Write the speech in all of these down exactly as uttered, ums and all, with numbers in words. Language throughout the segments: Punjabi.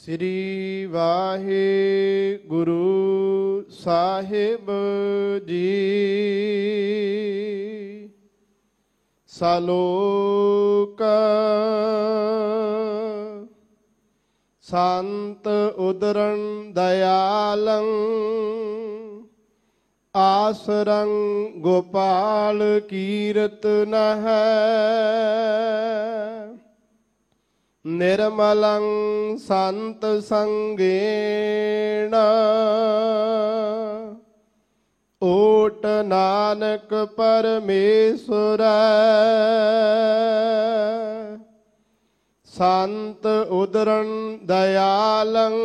ਸ੍ਰੀ ਵਾਹਿਗੁਰੂ ਸਾਹਿਬ ਜੀ। ਸਲੋਕ ਸੰਤ ਉਦਰੰ ਦਇਆਲੰ ਆਸਰੰ ਗੋਪਾਲ ਕੀਰਤਨ ਹੈ। ਨਿਰਮਲੰ ਸੰਤ ਸੰਗੇਣ ਓਟ ਨਾਨਕ ਪਰਮੇਸ਼ਵਰੈ। ਸੰਤ ਉਦਰੰ ਦਇਆਲੰ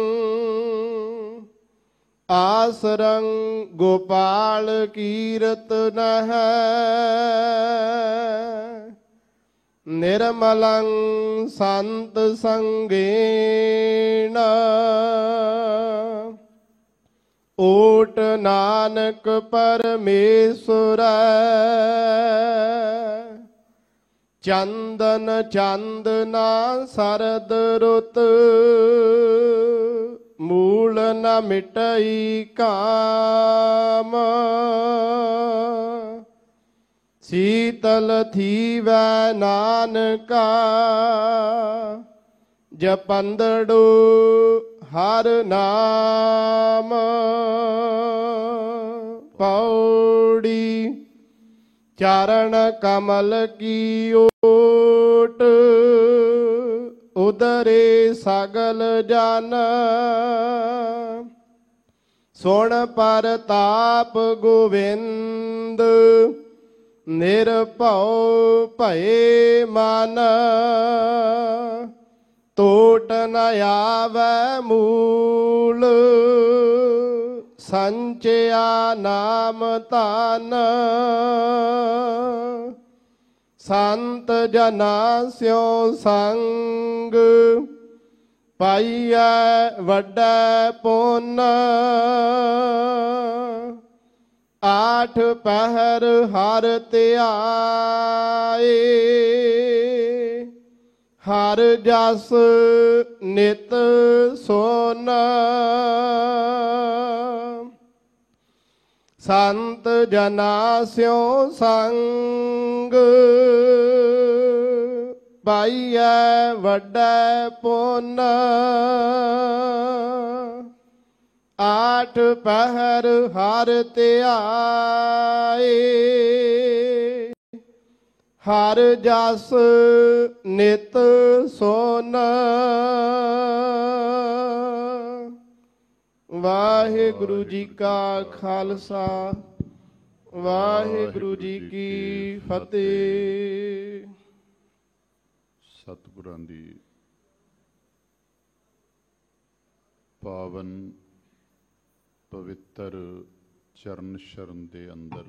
ਆਸਰੰ ਗੋਪਾਲ ਕੀਰਤਨ ਹੈ। ਨਿਰਮਲੰ ਸੰਤ ਸੰਗੇਣ ਓਟ ਨਾਨਕ ਪਰਮੇਸ਼ਵਰੈ। ਚੰਦਨ ਚੰਦਨਾ ਸਰਦ ਰੁੱਤ ਮੂਲ ਨ ਮਿਟਈ ਕਾਮ। ਸੀਤਲ ਥੀਵੈ ਨਾਨਕਾ ਜਪੰਦੜੂ ਹਰ ਨਾਮ। ਪੌੜੀ ਚਰਨ ਕਮਲ ਕੀ ਓਟ ਉਦਰੇ ਸਗਲ ਜਨ। ਸੁਣ ਪਰਤਾਪ ਗੋਵਿੰਦ ਨਿਰਭਉ ਭਏ ਮਨ। ਟੋਟ ਨ ਆਵੈ ਮੂਲ ਸੰਚਿਆ ਨਾਮ ਧਨ। ਸੰਤ ਜਨਾ ਸਿਉ ਸੰਗ ਪਾਈਐ ਵੱਡਾ ਪੁੰਨ। ਆਠ ਪਹਿਰ ਹਰ ਧਿਆਏ ਹਰ ਜਸ ਨਿਤ ਸੋਨ। ਸੰਤ ਜਨਾ ਸਿਉ ਸੰਗ ਪਾਈਐ ਵੱਡਾ ਪੁੰਨ। ਆਠ ਪਹਿਰ ਹਰ ਧਿਆਏ ਹਰ ਜਸ ਨਿਤ ਸੋਨ। ਵਾਹਿਗੁਰੂ ਜੀ ਕਾ ਖਾਲਸਾ ਵਾਹਿਗੁਰੂ ਜੀ ਕੀ ਫਤਿਹ। ਸਤਿਗੁਰਾਂ ਦੀ ਪਾਵਨ ਪਵਿੱਤਰ ਚਰਨ ਸ਼ਰਨ ਦੇ ਅੰਦਰ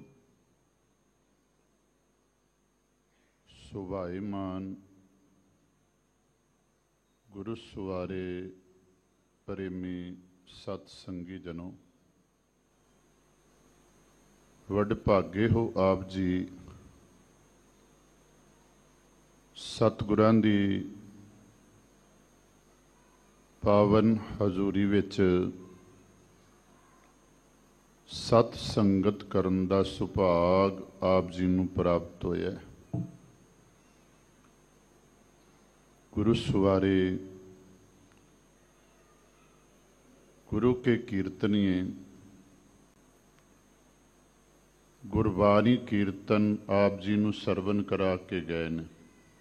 ਸੁਭਾਈਮਾਨ ਗੁਰੂ ਸਵਾਰੇ ਪ੍ਰੇਮੀ ਸਤ ਸੰਗੀ ਜਨੋ, ਵੱਡ ਭਾਗੇ ਹੋ ਆਪ ਜੀ ਸਤਿਗੁਰਾਂ ਦੀ ਪਾਵਨ ਹਜ਼ੂਰੀ ਵਿੱਚ ਸਤ ਸੰਗਤ ਕਰਨ ਦਾ ਸੁਭਾਗ ਆਪ ਜੀ ਨੂੰ ਪ੍ਰਾਪਤ ਹੋਇਆ। ਗੁਰੂ ਸਵਾਰੇ ਗੁਰੂ ਕੇ ਕੀਰਤਨੀਏ ਗੁਰਬਾਣੀ ਕੀਰਤਨ ਆਪ ਜੀ ਨੂੰ ਸਰਵਨ ਕਰਾ ਕੇ ਗਏ ਨੇ।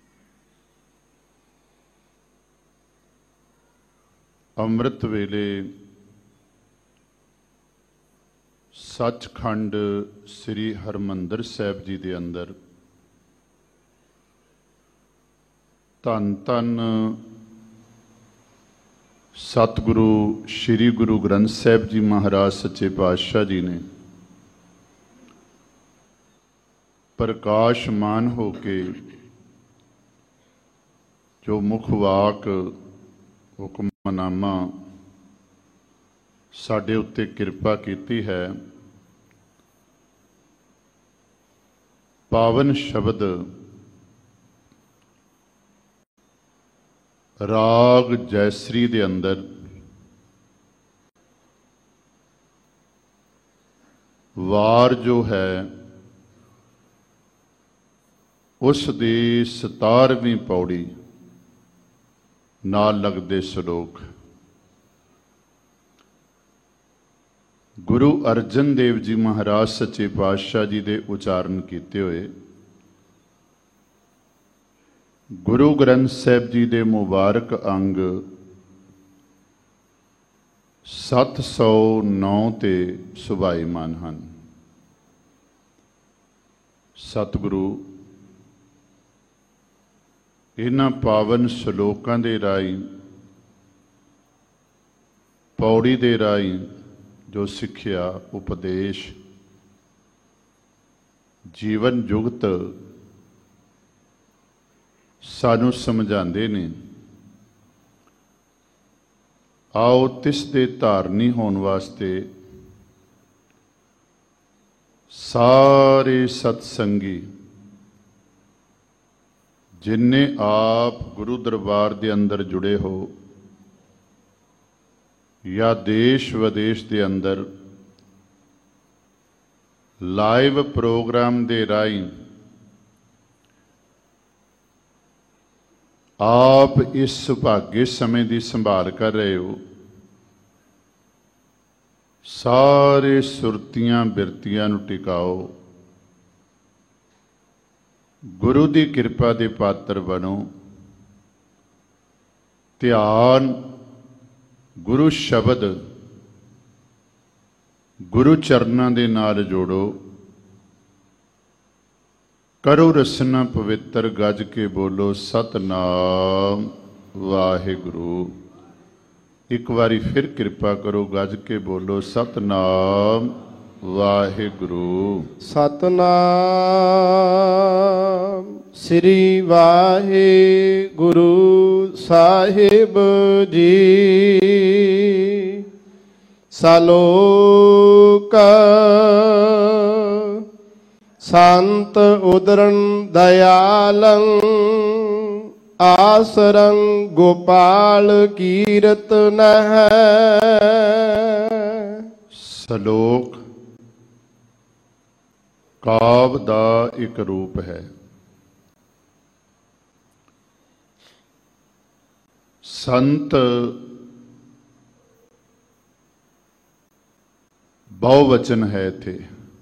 ਅੰਮ੍ਰਿਤ ਵੇਲੇ ਸੱਚਖੰਡ ਸ੍ਰੀ ਹਰਿਮੰਦਰ ਸਾਹਿਬ ਜੀ ਦੇ ਅੰਦਰ ਧੰਨ ਧੰਨ ਸਤਿਗੁਰੂ ਸ੍ਰੀ ਗੁਰੂ ਗ੍ਰੰਥ ਸਾਹਿਬ ਜੀ ਮਹਾਰਾਜ ਸੱਚੇ ਪਾਤਸ਼ਾਹ ਜੀ ਨੇ ਪ੍ਰਕਾਸ਼ਮਾਨ ਹੋ ਕੇ ਜੋ ਮੁਖ ਵਾਕ ਹੁਕਮਨਾਮਾ ਸਾਡੇ ਉੱਤੇ ਕਿਰਪਾ ਕੀਤੀ ਹੈ। ਪਾਵਨ ਸ਼ਬਦ ਰਾਗ ਜੈਸਰੀ ਦੇ ਅੰਦਰ ਵਾਰ ਜੋ ਹੈ ਉਸ ਦੀ ਸਤਾਰਵੀਂ ਪੌੜੀ ਨਾਲ ਲੱਗਦੇ ਸ਼ਲੋਕ ਗੁਰੂ ਅਰਜਨ ਦੇਵ ਜੀ ਮਹਾਰਾਜ ਸੱਚੇ ਪਾਤਸ਼ਾਹ ਜੀ ਦੇ ਉਚਾਰਨ ਕੀਤੇ ਹੋਏ ਗੁਰੂ ਗ੍ਰੰਥ ਸਾਹਿਬ ਜੀ ਦੇ ਮੁਬਾਰਕ ਅੰਗ ਸੱਤ ਸੌ ਨੌ ਤੇ ਸੁਭਾਈਮਾਨ ਹਨ। ਸਤਿਗੁਰੂ ਇਹਨਾਂ ਪਾਵਨ ਸ਼ਲੋਕਾਂ ਦੇ ਰਾਹੀਂ ਪੌੜੀ ਦੇ ਰਾਹੀਂ ਜੋ ਸਿੱਖਿਆ ਉਪਦੇਸ਼ ਜੀਵਨ ਜੁਗਤ ਸਾਨੂੰ ਸਮਝਾਉਂਦੇ ਨੇ। ਆਓ ਤਿਸ ਦੇ ਧਾਰਨੀ ਹੋਣ ਵਾਸਤੇ ਸਾਰੇ ਸਤਸੰਗੀ ਜਿਨ੍ਹਾਂ ਆਪ ਗੁਰੂ ਦਰਬਾਰ ਦੇ ਅੰਦਰ ਜੁੜੇ ਹੋ ਜਾਂ ਦੇਸ਼ ਵਿਦੇਸ਼ ਦੇ ਅੰਦਰ ਲਾਈਵ ਪ੍ਰੋਗਰਾਮ ਦੇ ਰਾਹੀਂ ਆਪ ਇਸ ਸੁਭਾਗੇ ਸਮੇਂ ਦੀ ਸੰਭਾਲ ਕਰ ਰਹੇ ਹੋ, ਸਾਰੇ ਸੁਰਤੀਆਂ ਬਿਰਤੀਆਂ ਨੂੰ ਟਿਕਾਓ, ਗੁਰੂ ਦੀ ਕਿਰਪਾ ਦੇ ਪਾਤਰ ਬਣੋ। ਧਿਆਨ ਗੁਰੂ ਸ਼ਬਦ ਗੁਰੂ ਚਰਨਾਂ ਦੇ ਨਾਲ ਜੋੜੋ। ਕਰੋ ਰਸਨਾ ਪਵਿੱਤਰ ਗੱਜ ਕੇ ਬੋਲੋ ਸਤਨਾਮ ਵਾਹਿਗੁਰੂ। ਇੱਕ ਵਾਰੀ ਫਿਰ ਕਿਰਪਾ ਕਰੋ, ਗੱਜ ਕੇ ਬੋਲੋ ਸਤਨਾਮ ਵਾਹਿਗੁਰੂ। ਸਤਨਾਮ ਸ੍ਰੀ ਵਾਹਿਗੁਰੂ ਸਾਹਿਬ ਜੀ। ਸਲੋਕ ਸੰਤ ਉਦਰਨ ਦਇਆਲੰ ਆਸਰੰ ਗੋਪਾਲ ਕੀਰਤਨ ਹੈ। ਸਲੋਕ ਕਾਵਿ ਦਾ ਇੱਕ ਰੂਪ ਹੈ। ਸੰਤ ਬਹੁਵਚਨ ਹੈ ਇੱਥੇ।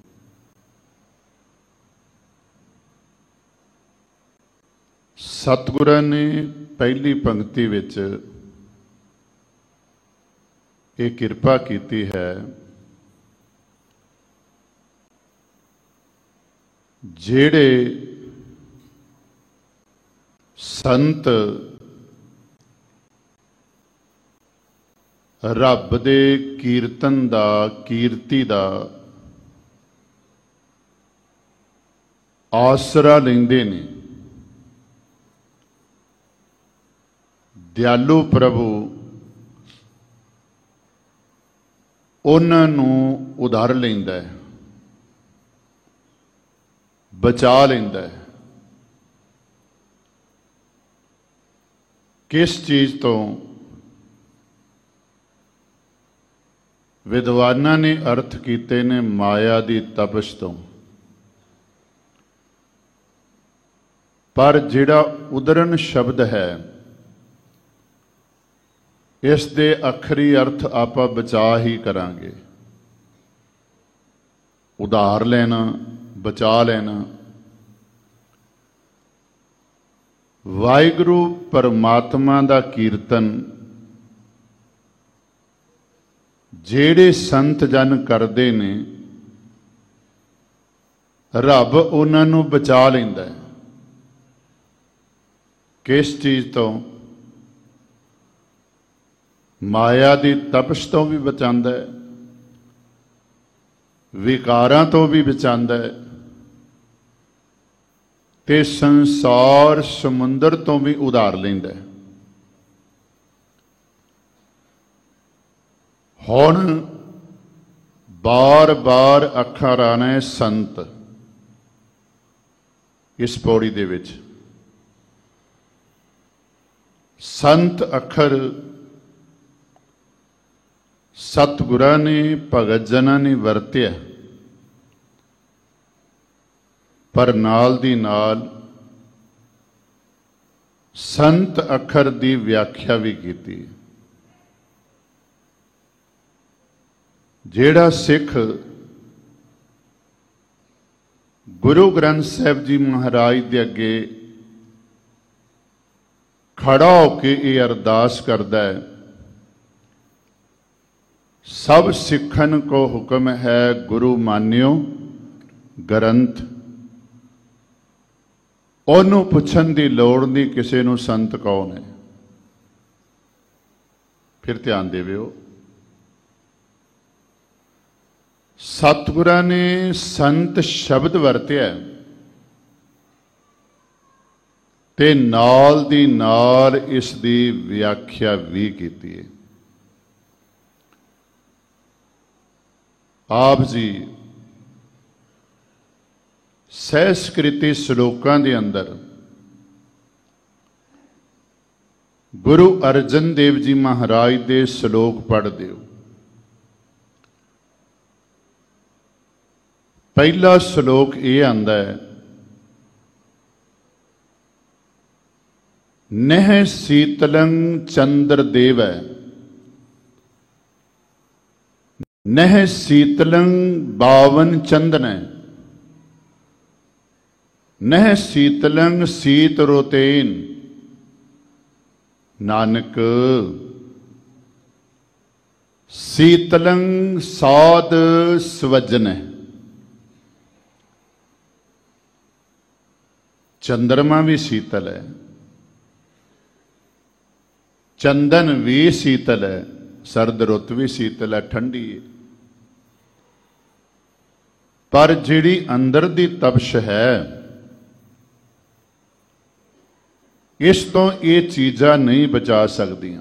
ਸਤਿਗੁਰਾਂ ਨੇ ਪਹਿਲੀ ਪੰਕਤੀ ਵਿੱਚ ਇਹ ਕਿਰਪਾ ਕੀਤੀ ਹੈ, ਜਿਹੜੇ ਸੰਤ ਰੱਬ ਦੇ ਕੀਰਤਨ ਦਾ ਕੀਰਤੀ ਦਾ ਆਸਰਾ ਲੈਂਦੇ ਨੇ। ਦਿਆਲੂ ਪ੍ਰਭੂ ਉਹਨਾਂ ਨੂੰ ਉਧਾਰ ਲੈਂਦਾ ਹੈ, ਬਚਾ ਲੈਂਦਾ ਹੈ। ਕਿਸ ਚੀਜ਼ ਤੋਂ? ਵਿਦਵਾਨਾਂ ਨੇ ਅਰਥ ਕੀਤੇ ਨੇ ਮਾਇਆ ਦੀ ਤਪਸ਼ ਤੋਂ। ਪਰ ਜਿਹੜਾ ਉਦਰਨ ਸ਼ਬਦ ਹੈ, ਇਸ ਦੇ ਅਖਰੀ ਅਰਥ ਆਪਾਂ ਬਚਾ ਹੀ ਕਰਾਂਗੇ। ਉਧਾਰ ਲੈਣਾ, ਬਚਾ ਲੈਣਾ। ਵਾਹਿਗੁਰੂ ਪਰਮਾਤਮਾ ਦਾ ਕੀਰਤਨ ਜਿਹੜੇ ਸੰਤ ਜਨ ਕਰਦੇ ਨੇ, ਰੱਬ ਉਹਨਾਂ ਨੂੰ ਬਚਾ ਲੈਂਦਾ ਹੈ। ਕਿਸ ਚੀਜ਼ ਤੋਂ? ਮਾਇਆ ਦੀ ਤਪਸ਼ ਤੋਂ ਵੀ ਬਚਾਉਂਦਾ ਹੈ, ਵਿਕਾਰਾਂ ਤੋਂ ਵੀ ਬਚਾਉਂਦਾ ਹੈ, ਤੇ ਸੰਸਾਰ ਸਮੁੰਦਰ ਤੋਂ ਵੀ ਉਧਾਰ ਲੈਂਦਾ ਹੈ। ਹੁਣ ਬਾਰ ਬਾਰ ਅੱਖਰ ਆਣਾ ਹੈ ਸੰਤ ਇਸ ਪੌੜੀ ਦੇ ਵਿੱਚ। ਸੰਤ ਅੱਖਰ ਸਤਿਗੁਰਾਂ ਨੇ, ਭਗਤ ਜਨਾਂ ਨੇ ਵਰਤਿਆ। पर नाल दी नाल संत अखर दी व्याख्या भी की। जेड़ा सिख गुरु ग्रंथ साहिब जी महाराज दे अगे खड़ा होके ये अरदास करदा है, सब सिखन को हुक्म है गुरु मान्यो ग्रंथ। ओनू पुछन दी लोड़ नहीं किसी नू संत कौन है। फिर ध्यान देविओ, सतगुरां ने संत शब्द वरतिया ते नाल दी नाल इस दी व्याख्या भी की है। आप जी सहस्कृति श्लोकां दे अंदर गुरु अर्जन देव जी महाराज दे श्लोक पढ़ दिओ। पहला श्लोक ये आंदा है, नह शीतलं चंद्र देव है, नह शीतलं बावन चंदन है, नह शीतलं शीत रोतेन। नानक शीतलं साध स्वजन है। चंद्रमा भी शीतल है, चंदन भी शीतल है, सर्द रुत भी शीतल है, ठंडी है। पर जिहड़ी अंदर दी तपश है, इस तो ये चीज़ां नहीं बचा सकदियां।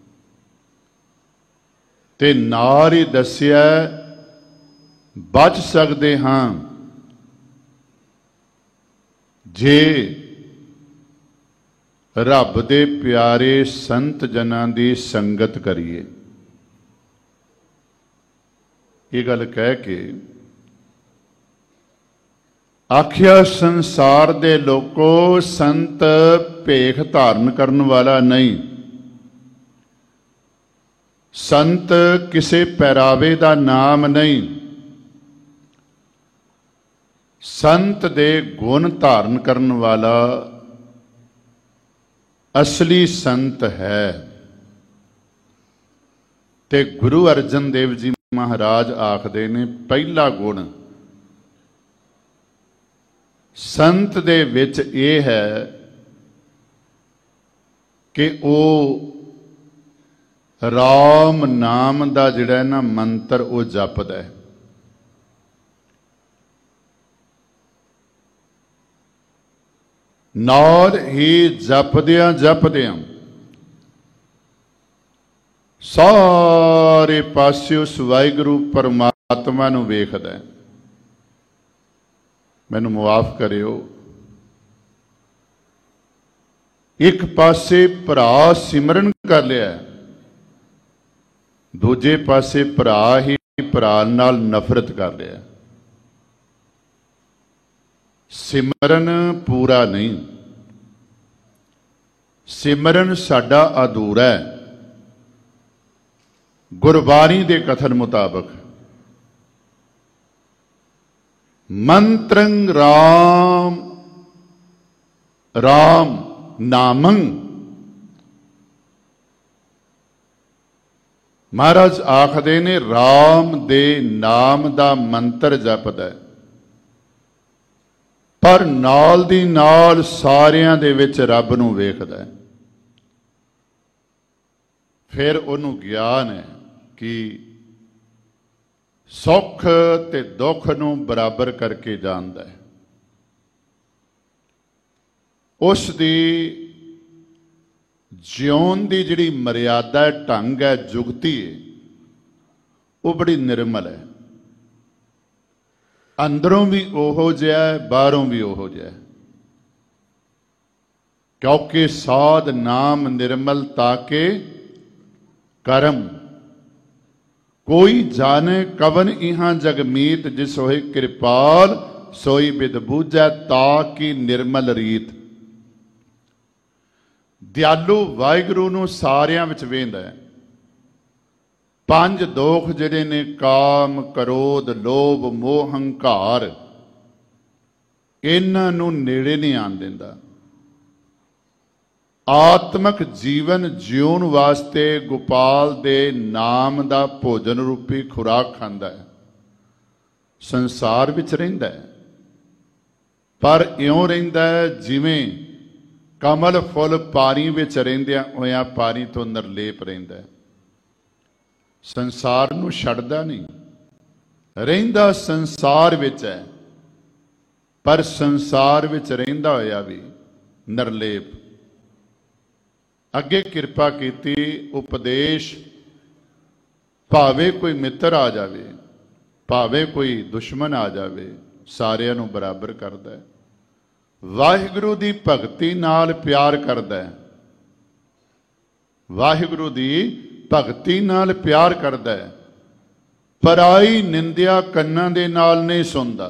ते नाल ही दस्सिया बच सकते हाँ जे रब दे प्यारे संत जनां दी संगत करिए। ये गल कह के आखिया, संसार दे लोको संत भेख धारण करन वाला नहीं, संत किसे पहरावे दा नाम नहीं, संत दे गुण धारण करन वाला असली संत है। ते गुरु अर्जन देव जी महाराज आखदे ने, पहला गुण संत दे विच ये है कि वो राम नाम दा जिहड़ा ना मंत्र वो जपदा है। नाल ही जपदियां जपदियां सारे पासे उस वाहिगुरू परमात्मा नूं वेखदा है। मैनूं मुआफ करियो, एक पासे भरा सिमरन कर लिया, दूजे पासे भरा ही भरा नाल नफरत कर लिया। सिमरन पूरा नहीं, सिमरन साडा अधूरा है। गुरबाणी दे कथन मुताबक मंत्रं राम राम नामं, महाराज आखदे ने राम दे नाम दा मंत्र जपदा है, पर नाल दी नाल सारियां दे विच रब नूं वेखदा है। फिर उहनूं ज्ञान है कि सुख ते दुख नूं बराबर करके जानदा है। उस दी जिउण दी जिहड़ी मर्यादा है, ढंग है, जुगती है, वो बड़ी निर्मल है। अंदरों भी ओहो जिहा है, बाहरों भी ओहो जिहा है। क्योंकि साध नाम निर्मल ताके करम, कोई जाने कवन इहां जगमीत जिस होए कृपाल सोई बिद बूझै ताकि निर्मल रीत। ਦਿਆਲੂ ਵਾਹਿਗੁਰੂ ਨੂੰ ਸਾਰਿਆਂ ਵਿੱਚ ਵੇਂਦਾ ਹੈ। ਪੰਜ ਦੋਖ ਜਿਹੜੇ ਨੇ ਕਾਮ, ਕ੍ਰੋਧ, ਲੋਭ, ਮੋਹ, ਹੰਕਾਰ, ਇਹਨਾਂ ਨੂੰ ਨੇੜੇ ਨਹੀਂ ਆਣ ਦਿੰਦਾ। ਆਤਮਿਕ ਜੀਵਨ ਜਿਉਣ ਵਾਸਤੇ ਗੋਪਾਲ ਦੇ ਨਾਮ ਦਾ ਭੋਜਨ ਰੂਪੀ ਖੁਰਾਕ ਖਾਂਦਾ ਹੈ। ਸੰਸਾਰ ਵਿੱਚ ਰਹਿੰਦਾ ਹੈ ਪਰ ਇਉਂ ਰਹਿੰਦਾ ਹੈ ਜਿਵੇਂ ਕਮਲ ਫੁੱਲ ਪਾਰੀ ਵਿੱਚ ਰਹਿੰਦਿਆਂ ਹੋਇਆਂ ਪਾਰੀ ਤੋਂ ਨਿਰਲੇਪ ਰਹਿੰਦਾ ਹੈ। ਸੰਸਾਰ ਨੂੰ ਛੱਡਦਾ ਨਹੀਂ, ਰਹਿੰਦਾ ਸੰਸਾਰ ਵਿੱਚ ਹੈ ਪਰ ਸੰਸਾਰ ਵਿੱਚ ਰਹਿੰਦਾ ਹੋਇਆ ਵੀ ਨਿਰਲੇਪ। ਅੱਗੇ ਕਿਰਪਾ ਕੀਤੀ ਉਪਦੇਸ਼, ਭਾਵੇਂ ਕੋਈ ਮਿੱਤਰ ਆ ਜਾਵੇ, ਭਾਵੇਂ ਕੋਈ ਦੁਸ਼ਮਣ ਆ ਜਾਵੇ, ਸਾਰਿਆਂ ਨੂੰ ਬਰਾਬਰ ਕਰਦਾ ਹੈ। ਵਾਹਿਗੁਰੂ ਦੀ ਭਗਤੀ ਨਾਲ ਪਿਆਰ ਕਰਦਾ ਹੈ। ਵਾਹਿਗੁਰੂ ਦੀ ਭਗਤੀ ਨਾਲ ਪਿਆਰ ਕਰਦਾ ਹੈ। ਪਰਾਈ ਨਿੰਦਿਆ ਕੰਨਾਂ ਦੇ ਨਾਲ ਨਹੀਂ ਸੁਣਦਾ।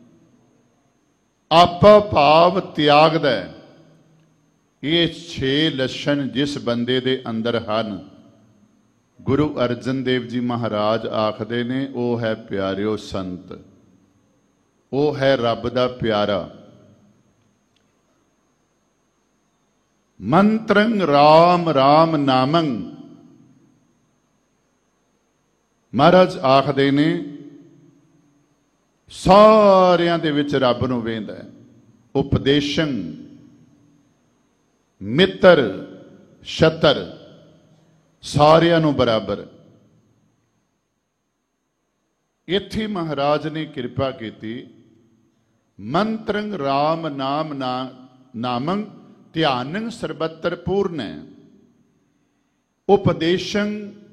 ਆਪਾ ਭਾਵ ਤਿਆਗਦਾ ਹੈ। ਇਹ ਛੇ ਲੱਛਣ ਜਿਸ ਬੰਦੇ ਦੇ ਅੰਦਰ ਹਨ, ਗੁਰੂ ਅਰਜਨ ਦੇਵ ਜੀ ਮਹਾਰਾਜ ਆਖਦੇ ਨੇ ਉਹ ਹੈ ਪਿਆਰਿਓ ਸੰਤ, ਉਹ ਹੈ ਰੱਬ ਦਾ ਪਿਆਰਾ। ਮੰਤਰੰ ਰਾਮ ਰਾਮ ਨਾਮੰ, ਮਹਾਰਾਜ ਆਖਦੇ ਨੇ ਸਾਰਿਆਂ ਦੇ ਵਿੱਚ ਰੱਬ ਨੂੰ ਵੇਂਦਾ ਹੈ। ਉਪਦੇਸ਼ੰ, ਮਿੱਤਰ, ਛਤਰ, ਸਾਰਿਆਂ ਨੂੰ ਬਰਾਬਰ। ਇੱਥੇ ਮਹਾਰਾਜ ਨੇ ਕਿਰਪਾ ਕੀਤੀ, ਮੰਤਰੰ ਰਾਮ ਨਾਮ ਨਾ ਨਾਮੰ ਧਿਆਨੰ ਸਰਬੱਤਰ ਪੂਰਨ। ਉਪਦੇਸ਼ੰ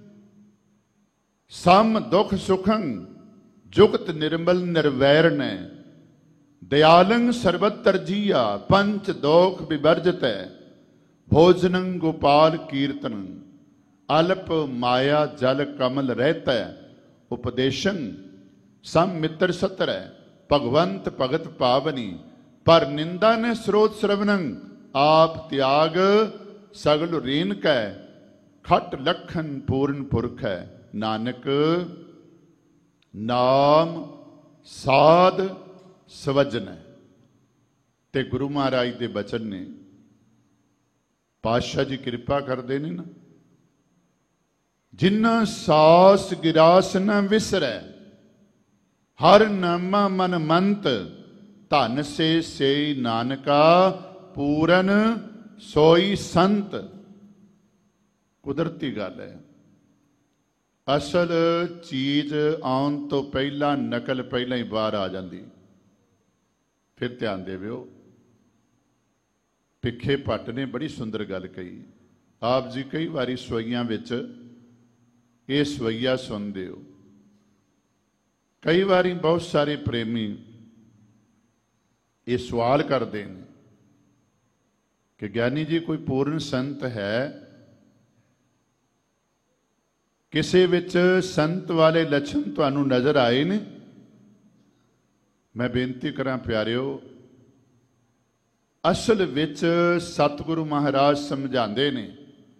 ਸਮ ਦੁਖ ਸੁਖੰ ਜੁਗਤ ਨਿਰਮਲ ਨਿਰਵੈਰਨ। ਦਿਆਲੰ ਸਰਬੱਤਰ ਜੀਆ ਪੰਚ ਦੋਖ ਵਿਵਰਜਤੈ। ਭੋਜਨੰ ਗੋਪਾਲ ਕੀਰਤਨ ਅਲਪ ਮਾਇਆ ਜਲ ਕਮਲ ਰਹਿਤੈ। ਉਪਦੇਸ਼ੰ ਸਮ ਮਿੱਤਰ ਸਤਰੈ ਭਗਵੰਤ ਭਗਤ ਪਾਵਨੀ। ਪਰ ਨਿੰਦਾ ਨੇ ਸਰੋਤ ਸਰਵਨੰ ਆਪ ਤਿਆਗ ਸਗਲ ਰੀਨ ਕੈ। ਖਟ ਲਖਨ ਪੂਰਨ ਪੁਰਖ ਹੈ ਨਾਨਕ ਨਾਮ ਸਾਧ ਸਵਜਨ ਹੈ। ਤੇ ਗੁਰੂ ਮਹਾਰਾਜ ਦੇ ਬਚਨ ਨੇ, ਪਾਤਸ਼ਾਹ ਜੀ ਕਿਰਪਾ ਕਰਦੇ ਨੇ ਨਾ, ਜਿਨ੍ਹਾਂ ਸਾਸ ਗਿਰਾਸ ਨ ਵਿਸਰੈ। ਹਰ ਨਾਮਾ ਮਨ ਮੰਤ ਧਨ ਸੇ ਸੇਈ ਨਾਨਕਾ। ਪੂਰਨ ਸੋਈ ਸੰਤ। ਕੁਦਰਤੀ ਗੱਲ ਹੈ। ਅਸਲ ਚੀਜ਼ ਆਉਣ ਤੋਂ ਪਹਿਲਾਂ ਨਕਲ ਪਹਿਲਾਂ ਹੀ ਬਾਹਰ ਆ ਜਾਂਦੀ। ਫਿਰ ਧਿਆਨ ਦੇਵਿਓ, ਭਿੱਖੇ ਭੱਟ ਨੇ ਬੜੀ ਸੁੰਦਰ ਗੱਲ ਕਹੀ। ਆਪ ਜੀ ਕਈ ਵਾਰੀ ਸਵਈਆਂ ਵਿੱਚ ਇਹ ਸਵਈਆ ਸੁਣਦੇ ਹੋ। ਕਈ ਵਾਰੀ ਬਹੁਤ ਸਾਰੇ ਪ੍ਰੇਮੀ ਇਹ ਸਵਾਲ ਕਰਦੇ ਨੇ ਕਿ ਗਿਆਨੀ ਜੀ ਕੋਈ ਪੂਰਨ ਸੰਤ ਹੈ? ਕਿਸੇ ਵਿੱਚ ਸੰਤ ਵਾਲੇ ਲੱਛਣ ਤੁਹਾਨੂੰ ਨਜ਼ਰ ਆਏ ਨੇ? ਮੈਂ ਬੇਨਤੀ ਕਰਾਂ ਪਿਆਰਿਓ, ਅਸਲ ਵਿੱਚ ਸਤਿਗੁਰੂ ਮਹਾਰਾਜ ਸਮਝਾਉਂਦੇ ਨੇ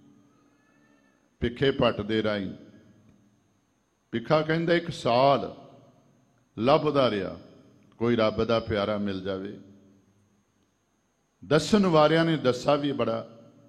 ਭਿੱਖੇ ਭੱਟ ਦੇ ਰਾਹੀਂ। ਭਿੱਖਾ ਕਹਿੰਦਾ ਇੱਕ ਸਾਲ ਲੱਭਦਾ ਰਿਹਾ ਕੋਈ ਰੱਬ ਦਾ ਪਿਆਰਾ ਮਿਲ ਜਾਵੇ। ਦੱਸਣ ਵਾਲਿਆਂ ਨੇ ਦੱਸਾ ਵੀ ਬੜਾ,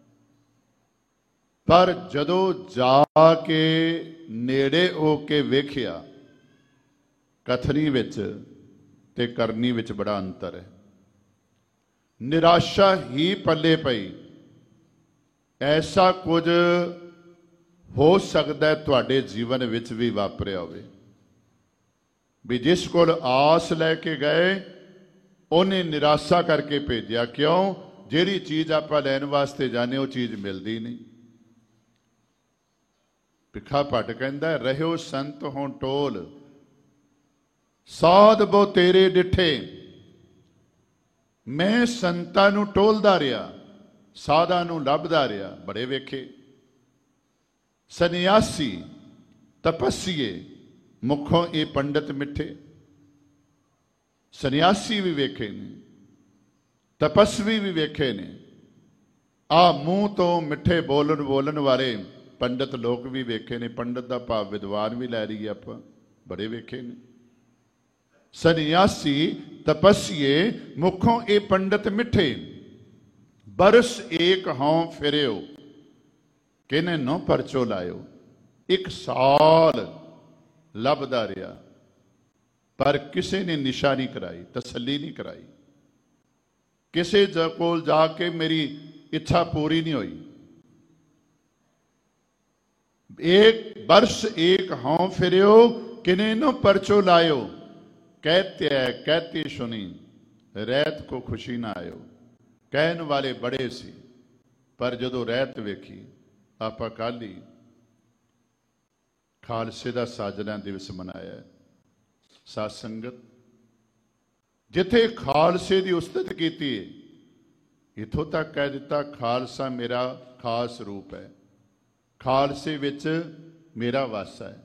ਪਰ ਜਦੋਂ ਜਾ ਕੇ ਨੇੜੇ ਹੋ ਕੇ ਵੇਖਿਆ, ਕਥਨੀ ਵਿੱਚ ਤੇ ਕਰਨੀ ਵਿੱਚ ਬੜਾ ਅੰਤਰ ਹੈ। ਨਿਰਾਸ਼ਾ ਹੀ ਪੱਲੇ ਪਈ। ਐਸਾ ਕੁਝ ਹੋ ਸਕਦਾ ਤੁਹਾਡੇ ਜੀਵਨ ਵਿੱਚ ਵੀ ਵਾਪਰਿਆ ਹੋਵੇ ਵੀ ਜਿਸ ਕੋਲ ਆਸ ਲੈ ਕੇ ਗਏ ਉਹਨੇ ਨਿਰਾਸ਼ਾ ਕਰਕੇ ਭੇਜਿਆ। ਕਿਉਂ? ਜਿਹੜੀ ਚੀਜ਼ ਆਪਾਂ ਲੈਣ ਵਾਸਤੇ ਜਾਂਦੇ ਉਹ ਚੀਜ਼ ਮਿਲਦੀ ਨਹੀਂ। ਭਿੱਖਾ ਭੱਟ ਕਹਿੰਦਾ ਰਹਿਓ ਸੰਤ ਹੋਂ ਟੋਲ, ਸਾਧ ਬੋ ਤੇਰੇ ਡਿਠੇ। ਮੈਂ ਸੰਤਾਂ ਨੂੰ ਟੋਲਦਾ ਰਿਹਾ, ਸਾਧਾਂ ਨੂੰ ਲੱਭਦਾ ਰਿਹਾ, ਬੜੇ ਵੇਖੇ। ਸੰਨਿਆਸੀ ਤਪੱਸੀਏ ਮੁਖੋਂ ਇਹ ਪੰਡਤ ਮਿੱਠੇ। ਸੰਨਿਆਸੀ ਵੀ ਵੇਖੇ ਨੇ, ਤਪਸਵੀ ਵੀ ਵੇਖੇ ਨੇ, ਆ ਮੂੰਹ ਤੋਂ ਮਿੱਠੇ ਬੋਲਣ ਬੋਲਣ ਵਾਲੇ ਪੰਡਤ ਲੋਕ ਵੀ ਵੇਖੇ ਨੇ। ਪੰਡਤ ਦਾ ਭਾਵ ਵਿਦਵਾਨ ਵੀ ਲੈ ਲਈਏ ਆਪਾਂ, ਬੜੇ ਵੇਖੇ ਨੇ। ਸੰਨਿਆਸੀ ਤਪਸੀਏ ਮੁਖੋਂ ਇਹ ਪੰਡਤ ਮਿੱਠੇ, ਬਰਸ ਏਕ ਹਉ ਫਿਰਿਓ ਕਿਨੇ ਨੋ ਪਰਚੋ ਲਾਇਓ। ਇੱਕ ਸਾਲ ਲੱਭਦਾ ਰਿਹਾ ਪਰ ਕਿਸੇ ਨੇ ਨਿਸ਼ਾ ਨਹੀਂ ਕਰਾਈ, ਤਸੱਲੀ ਨਹੀਂ ਕਰਾਈ। ਕਿਸੇ ਕੋਲ ਜਾ ਕੇ ਮੇਰੀ ਇੱਛਾ ਪੂਰੀ ਨਹੀਂ ਹੋਈ। एक वर्ष एक हाँ फिरियो किने नो परचो लायो, कहते है कहती सुनी रैत को खुशी ना आयो। कहन वाले बड़े सी पर जदों रैत वेखी आपा कल ही खालसे दा साजना दिवस मनाया। साध संगत जिथे खालसे की उस्तत की इथों तक कह दिता खालसा मेरा खास रूप है, खालसे विच मेरा वासा है।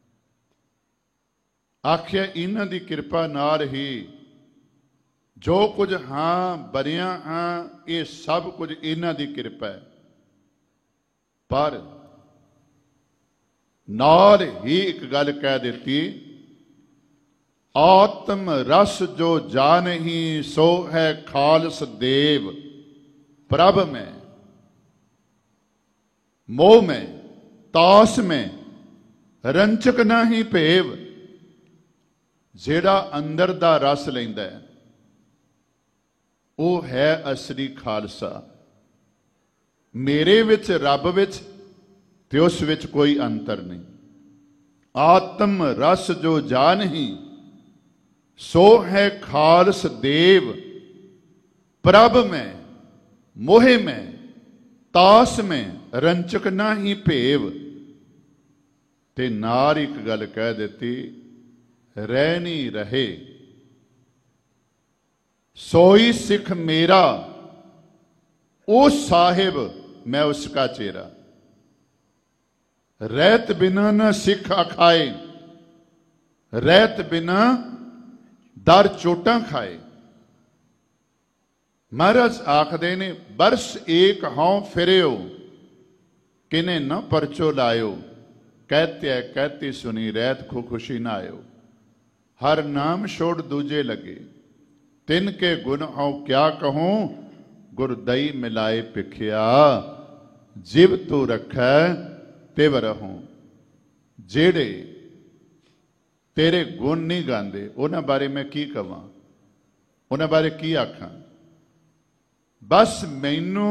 आख्या इन्हां दी कृपा नाल ही जो कुछ हाँ बनिया हाँ ये सब कुछ इन्हां दी कृपा है। पर नाल ही एक गल कह देती, आत्म रस जो जान ही सो है खालस देव। प्रभ में मोह में तास में रंचक ना ही भेव। जेड़ा अंदर दा रस लैंदा है वो है असली खालसा। मेरे विच रब विच ते उस विच कोई अंतर नहीं। आत्म रस जो जान ही सो है खालस देव। प्रभ में मोहे में तास में रंचक ना ही भेव। ते नार एक गल कह देती, रह नहीं रहे सोई सिख मेरा, ओ साहिब मैं उसका चेहरा। रहत बिना न सिख अखाए, रहत बिना दर चोटा खाए। महाराज आखदे ने बरस एक हाँ फिरियो किने न परचो लायो। कहते है कहती सुनी रैत को खुशी ना आयो। हर नाम छोड़ दूजे लगे, तिन के गुण हूँ क्या कहूँ। गुरदई मिलाए पिखिया, जिव तू रखै तिव रहूं। जेड़े तेरे गुण नहीं गांदे उन्हां बारे मैं की कवां, उन्हां बारे की आखां। बस मैनू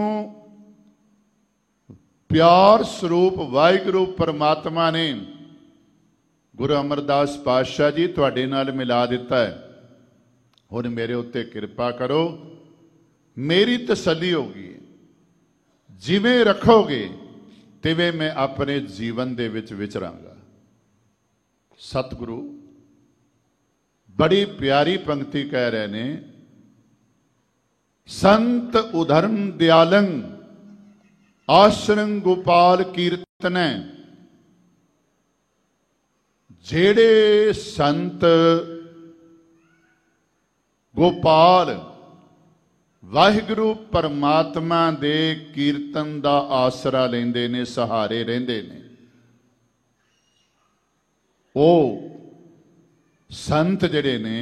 प्यार स्वरूप वाहिगुरू परमात्मा ने गुरु अमरदास पातशाह जी तुहाडे नाल मिला दिता है। हुण मेरे उत्ते कृपा करो, मेरी तसल्ली होगी। जिवें रखोगे तिवें मैं अपने जीवन दे विच विचरांगा। सतगुरु बड़ी प्यारी पंक्ति कह रहे ने, संत उधर्म दयालं आश्रम गोपाल कीर्तन। जेड़े संत गोपाल वाहिगुरू परमात्मा दे कीर्तन दा आसरा लेंदे ने, सहारे रहिंदे ने, ओ संत जिहड़े ने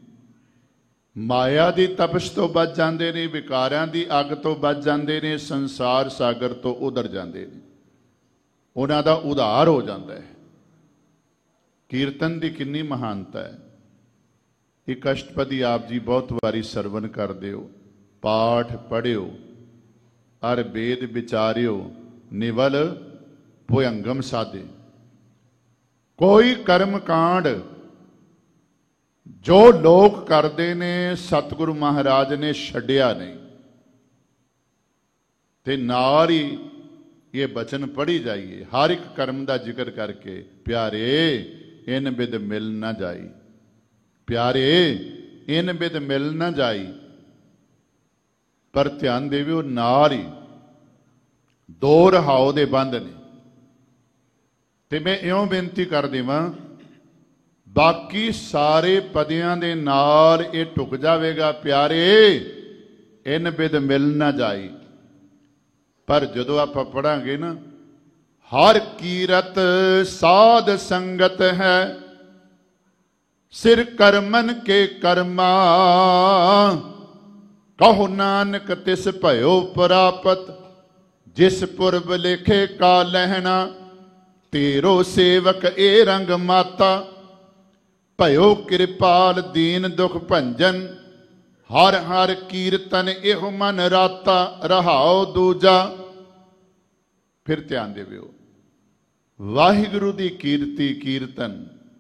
माया दी तपश तो बच जाते ने, विकारां दी अग तो बच जाते ने, संसार सागर तो उधर जाते ने, उन्हां दा उधार हो जाता है। कीर्तन की कितनी महानता है। एक अष्टपदी आप जी बहुत वारी सरवण करदे हो, पाठ पढ़ियो अर वेद विचारियो, निवल भुयंगम साधे। कोई कर्म कांड जो लोग करते ने सतगुरु महाराज ने छड्डिया नहीं। ते नाल ही ये बचन पढ़ी जाइए, हर एक कर्म का जिक्र करके, प्यारे इन विद मिल न जाई, प्यारे इन विद मिल न जाई। पर ध्यान देवियो नाल ही दो रहाओ दे बंद ने। ते मैं इयों बेनती कर देवां, बाकी सारे पदियां दे नाल ये टुक जाएगा प्यारे, इन बिद मिल ना जाई। पर जदों आप पढ़ांगे ना, हर कीरत साध संगत है, सिर करमन के कर्मा, कहो नानक तिस भयो प्रापत, जिस पुरब लिखे का लहना, तेरो सेवक ए रंग माता, भयो कृपाल दीन दुख भंजन, हर हर कीर्तन एहो मन राता, रहाओ दूजा। फिर ध्यान देवियो, वाहिगुरु दी कीर्ति कीर्तन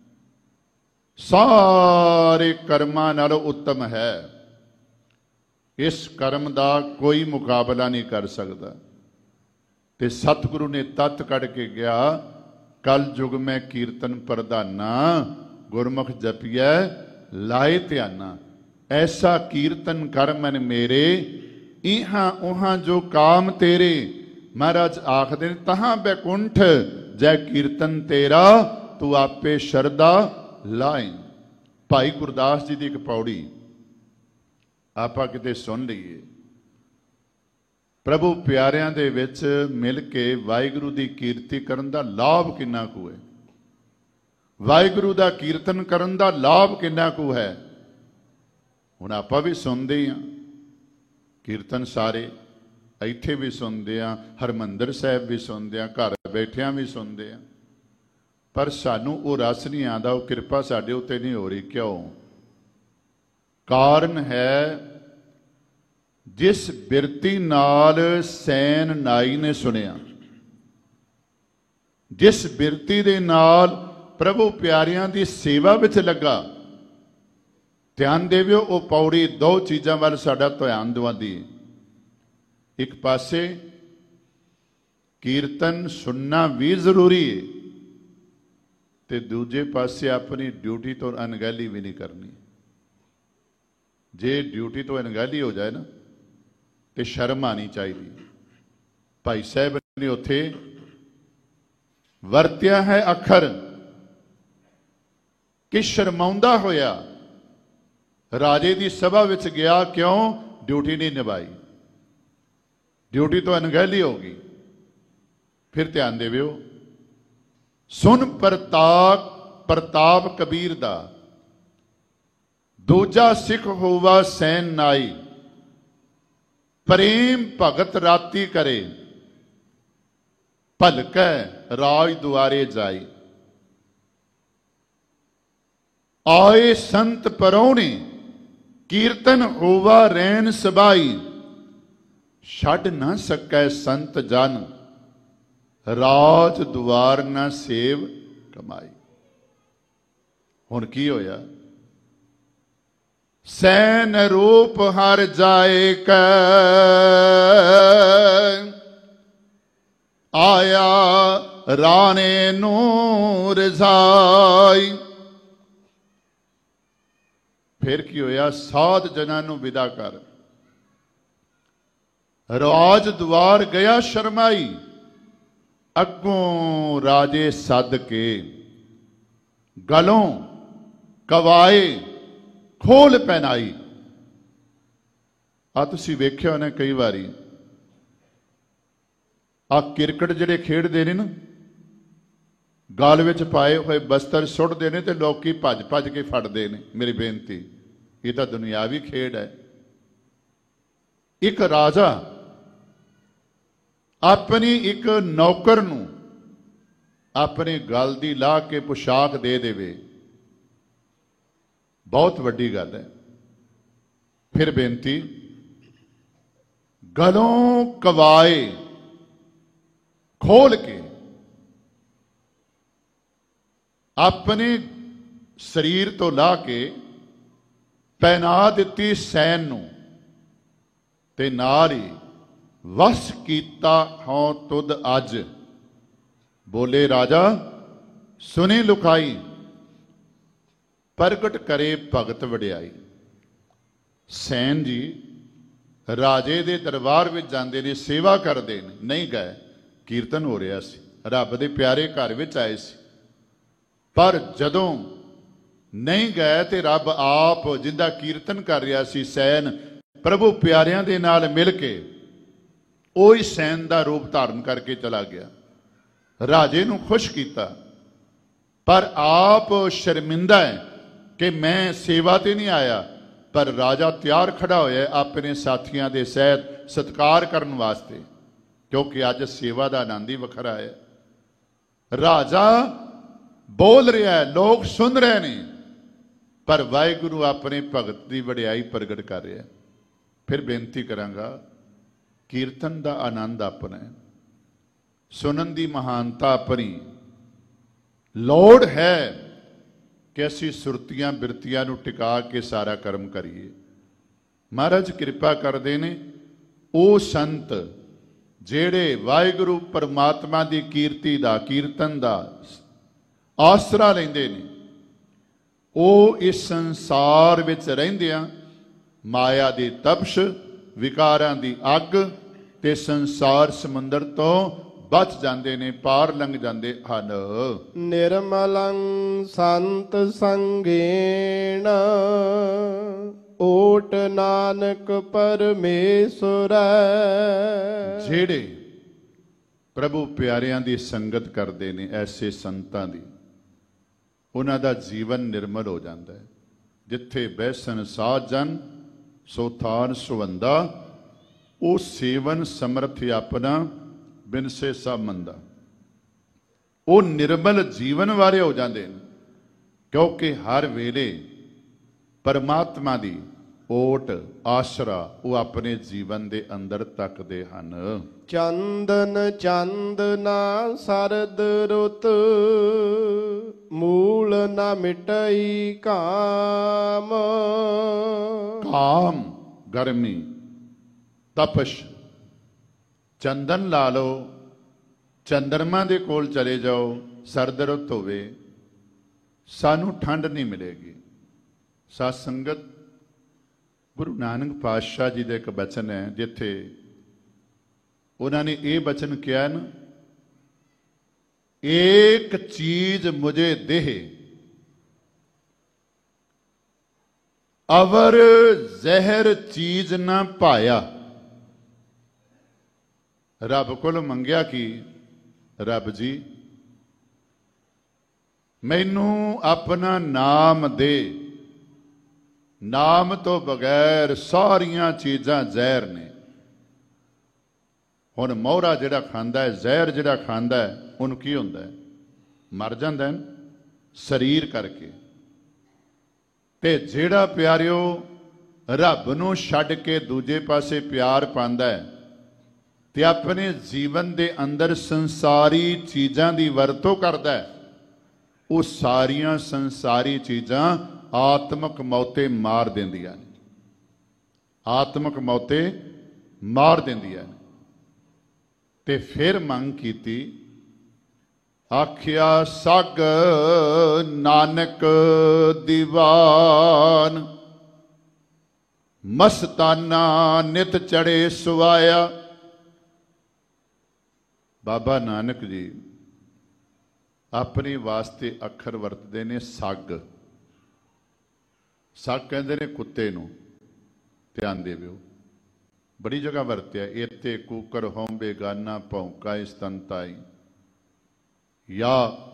सारे कर्मां नालों उत्तम है। इस कर्म का कोई मुकाबला नहीं कर सकता। ते सतगुरु ने तत् कढ़ के गया, कल युग में कीर्तन प्रधाना, गुरमुख जपिया लाए ध्याना। ऐसा कीर्तन कर मन मेरे, इहां उहां जो काम तेरे। महाराज आखदे ने, तहां बैकुंठ जय कीर्तन तेरा, तू आपे शरदा लाए। भाई गुरदास जी की एक पौड़ी आपां किते सुन लईए। प्रभु प्यारियां दे विच मिल के वाहिगुरु की कीर्ति करन दा लाभ किन्ना कु है, वाहिगुरु का कीर्तन करन दा लाभ किन्ना कु है। हुण आपां भी सुनते हाँ कीर्तन, सारे इत्थे भी सुनते हैं, हरमंदर साहिब भी सुनते हैं, घर बैठिया भी सुनते हैं, पर सानू वो रस नहीं आता, वो कृपा साडे उत्ते नहीं हो रही। क्यों? कारण है जिस बिरती नाल सैन नाई ने सुनिया, जिस बिरती दे नाल प्रभु प्यारियां की सेवा विच लगा। ध्यान देवियो, वो पौड़ी दो चीज़ों वाल साडा ध्यान दवांदी। एक पासे कीर्तन सुनना भी जरूरी है, ते दूजे पासे अपनी ड्यूटी तो अनगहली भी नहीं करनी। जे ड्यूटी तो अनगहली हो जाए ना, तो शर्म आनी चाहिए। भाई साहब ने उत्थे वरत्या है अखर कि शर्माउंदा होया राजे की सभा विच गया। क्यों? ड्यूटी नहीं निभाई, ड्यूटी तो अनगहली होगी। फिर ध्यान देवियो, सुन प्रताप प्रताप कबीर दा, दूजा सिख होवा सैन नाई, प्रेम भगत राती करे, भलकै राज दुआरे जाई। आए संत परौने, कीर्तन होवा रैन सबाई, छड़ न सकै संत जन, राज दुआर न सेव कमाई। हुण की होया? सैन रूप हर जाए कै, आया राणे नू रजाई। फिर की होया? साध जना नू विदा कर, राज द्वार गया शर्माई। अगों राजे सद के, गलों कवाए खोल पहनाई। आ तुसीं वेख्या होना कई बारी, आ क्रिकेट जिहड़े खेडदे ने ना, गल विच पाए हुए बस्तर सुटदे ने ते लोकी भज भज के फड़दे ने। मेरी बेनती, ये तो दुनियावी खेड है। एक राजा अपनी एक नौकर नूं अपनी गल दी ला के पोशाक दे देवे, बहुत वड्डी गल है। फिर बेनती, गलों कवाए खोल के अपने शरीर तो ला के पहना दिती सैन नूं, ते नाल ही वस कीता हों तुद अज। बोले राजा सुनी लुकाई, प्रगट करे भगत वड्याई। सैन जी राजे दे दरबार में जाते ने, सेवा करते हैं, नहीं गए, कीर्तन हो रहा सी, रब दे प्यारे घर विच आए सी। पर जदों ਨਹੀਂ ਗਏ ਤੇ ਰੱਬ ਆਪ ਜਿੰਦਾ ਕੀਰਤਨ ਕਰ ਰਿਹਾ ਸੀ ਸੈਨ ਪ੍ਰਭੂ ਪਿਆਰਿਆਂ ਦੇ ਨਾਲ ਮਿਲ ਕੇ ਉਹੀ ਸੈਨ ਦਾ ਰੂਪ ਧਾਰਨ ਕਰਕੇ ਚਲਾ ਗਿਆ, ਰਾਜੇ ਨੂੰ ਖੁਸ਼ ਕੀਤਾ। ਪਰ ਆਪ ਸ਼ਰਮਿੰਦਾ ਹੈ ਕਿ ਮੈਂ ਸੇਵਾ ਤੇ ਨਹੀਂ ਆਇਆ, ਪਰ ਰਾਜਾ ਤਿਆਰ ਖੜਾ ਹੋਇਆ ਆਪਣੇ ਸਾਥੀਆਂ ਦੇ ਸਹਿਤ ਸਤਿਕਾਰ ਕਰਨ ਵਾਸਤੇ, ਕਿਉਂਕਿ ਅੱਜ ਸੇਵਾ ਦਾ ਆਨੰਦ ਹੀ ਵੱਖਰਾ ਹੈ। ਰਾਜਾ ਬੋਲ ਰਿਹਾ ਹੈ, ਲੋਕ ਸੁਣ ਰਹੇ ਨੇ, ਪਰ ਵਾਹਿਗੁਰੂ ਆਪਣੇ ਭਗਤ ਦੀ ਵਡਿਆਈ ਪ੍ਰਗਟ ਕਰ ਰਿਹਾ। ਫਿਰ ਬੇਨਤੀ ਕਰਾਂਗਾ, ਕੀਰਤਨ ਦਾ ਆਨੰਦ ਆਪਣਾ ਹੈ, ਸੁਣਨ ਦੀ ਮਹਾਨਤਾ ਆਪਣੀ। ਲੋੜ ਹੈ ਕਿ ਅਸੀਂ ਸੁਰਤੀਆਂ ਬਿਰਤੀਆਂ ਨੂੰ ਟਿਕਾ ਕੇ ਸਾਰਾ ਕਰਮ ਕਰੀਏ। ਮਹਾਰਾਜ ਕਿਰਪਾ ਕਰਦੇ ਨੇ, ਉਹ ਸੰਤ ਜਿਹੜੇ ਵਾਹਿਗੁਰੂ ਪਰਮਾਤਮਾ ਦੀ ਕੀਰਤੀ ਦਾ ਕੀਰਤਨ ਦਾ ਆਸਰਾ ਲੈਂਦੇ ਨੇ, ਉਹ ਇਸ ਸੰਸਾਰ ਵਿੱਚ ਰਹਿੰਦਿਆਂ ਮਾਇਆ ਦੀ ਤਪਸ਼, ਵਿਕਾਰਾਂ ਦੀ ਅੱਗ ਤੇ ਸੰਸਾਰ ਸਮੁੰਦਰ ਤੋਂ ਬਚ ਜਾਂਦੇ ਨੇ, ਪਾਰ ਲੰਘ ਜਾਂਦੇ ਹਨ। ਨਿਰਮਲੰ ਸੰਤ ਸੰਗੇਣ ਓਟ ਨਾਨਕ ਪਰਮੇਸ਼ਰ। ਜਿਹੜੇ ਪ੍ਰਭੂ ਪਿਆਰਿਆਂ ਦੀ ਸੰਗਤ ਕਰਦੇ ਨੇ, ਐਸੇ ਸੰਤਾਂ ਦੀ, ਉਹਨਾਂ ਦਾ ਜੀਵਨ ਨਿਰਮਲ ਹੋ ਜਾਂਦਾ ਹੈ। ਜਿੱਥੇ ਬੈਸਨ ਸਾਜਨ ਸੋ ਥਾਨ ਸੁਵੰਦਾ, ਉਹ ਸੇਵਨ ਸਮਰਥ ਆਪਣਾ ਬਿਨਸੇ ਸਭ ਮੰਦਾ। ਉਹ ਨਿਰਮਲ ਜੀਵਨ ਵਾਲੇ ਹੋ ਜਾਂਦੇ ਨੇ, ਕਿਉਂਕਿ ਹਰ ਵੇਲੇ ਪਰਮਾਤਮਾ ਦੀ ਓਟ ਆਸਰਾ ਉਹ ਆਪਣੇ ਜੀਵਨ ਦੇ ਅੰਦਰ ਤੱਕਦੇ ਹਨ। ਚੰਦਨ ਚੰਦਨਾ ਸਰਦ ਰੁੱਤ, ਮੂਲ ਨਾ ਮਿਟਈ ਕਾਮ। ਕਾਮ ਗਰਮੀ ਤਪਸ਼, ਚੰਦਨ ਲਾ ਲਓ, ਚੰਦਰਮਾ ਦੇ ਕੋਲ ਚਲੇ ਜਾਓ, ਸਰਦ ਰੁੱਤ ਹੋਵੇ, ਸਾਨੂੰ ਠੰਡ ਨਹੀਂ ਮਿਲੇਗੀ। ਸਾਧ ਸੰਗਤ, ਗੁਰੂ ਨਾਨਕ ਪਾਤਸ਼ਾਹ ਜੀ ਦਾ ਇੱਕ ਬਚਨ ਹੈ, ਜਿੱਥੇ ਉਹਨਾਂ ਨੇ ਇਹ ਬਚਨ ਕਿਹਾ ਨਾ, ਏਕ ਚੀਜ਼ ਮੁਝੇ ਦੇਹ ਅਵਰ ਜ਼ਹਿਰ ਚੀਜ਼ ਨਾ ਪਾਇਆ। ਰੱਬ ਕੋਲ ਮੰਗਿਆ ਕਿ ਰੱਬ ਜੀ ਮੈਨੂੰ ਆਪਣਾ ਨਾਮ ਦੇ, ਨਾਮ ਤੋਂ ਬਗੈਰ ਸਾਰੀਆਂ ਚੀਜ਼ਾਂ ਜ਼ਹਿਰ ਨੇ। ਹੁਣ ਮੋਹਰਾ ਜਿਹੜਾ ਖਾਂਦਾ ਹੈ, ਜ਼ਹਿਰ ਜਿਹੜਾ ਖਾਂਦਾ ਹੈ, ਉਹਨੂੰ ਕੀ ਹੁੰਦਾ ਹੈ? ਮਰ ਜਾਂਦਾ ਹੈ ਸਰੀਰ ਕਰਕੇ। ਤੇ ਜਿਹੜਾ ਪਿਆਰਿਓ ਰੱਬ ਨੂੰ ਛੱਡ ਕੇ ਦੂਜੇ ਪਾਸੇ ਪਿਆਰ ਪਾਉਂਦਾ ਹੈ ਤੇ ਆਪਣੇ ਜੀਵਨ ਦੇ ਅੰਦਰ ਸੰਸਾਰੀ ਚੀਜ਼ਾਂ ਦੀ ਵਰਤੋਂ ਕਰਦਾ ਹੈ, ਉਹ ਸਾਰੀਆਂ ਸੰਸਾਰੀ ਚੀਜ਼ਾਂ ਆਤਮਕ ਮੌਤੇ ਮਾਰ ਦਿੰਦੀਆਂ ਨੇ, ਆਤਮਕ ਮੌਤੇ ਮਾਰ ਦਿੰਦੀਆਂ ਨੇ। ਤੇ ਫਿਰ ਮੰਗ ਕੀਤੀ, ਆਖਿਆ ਸਗ ਨਾਨਕ ਦੀਵਾਨ, ਮਸਤਾਨਾ ਨਿਤ ਚੜੇ ਸੁਆਇਆ। ਬਾਬਾ ਨਾਨਕ ਜੀ ਆਪਣੇ ਵਾਸਤੇ ਅੱਖਰ ਵਰਤਦੇ ਨੇ ਸੱਗ। ਸੱਗ ਕਹਿੰਦੇ ਨੇ ਕੁੱਤੇ ਨੂੰ, ਧਿਆਨ ਦੇਵਿਓ, ਬੜੀ ਜਗ੍ਹਾ ਵਰਤਿਆ। ਇੱਥੇ ਕੂਕਰ ਹੋਂ ਬੇਗਾਨਾ ਭੌਂਕਾ ਇਸਤੰਤਾਈ, या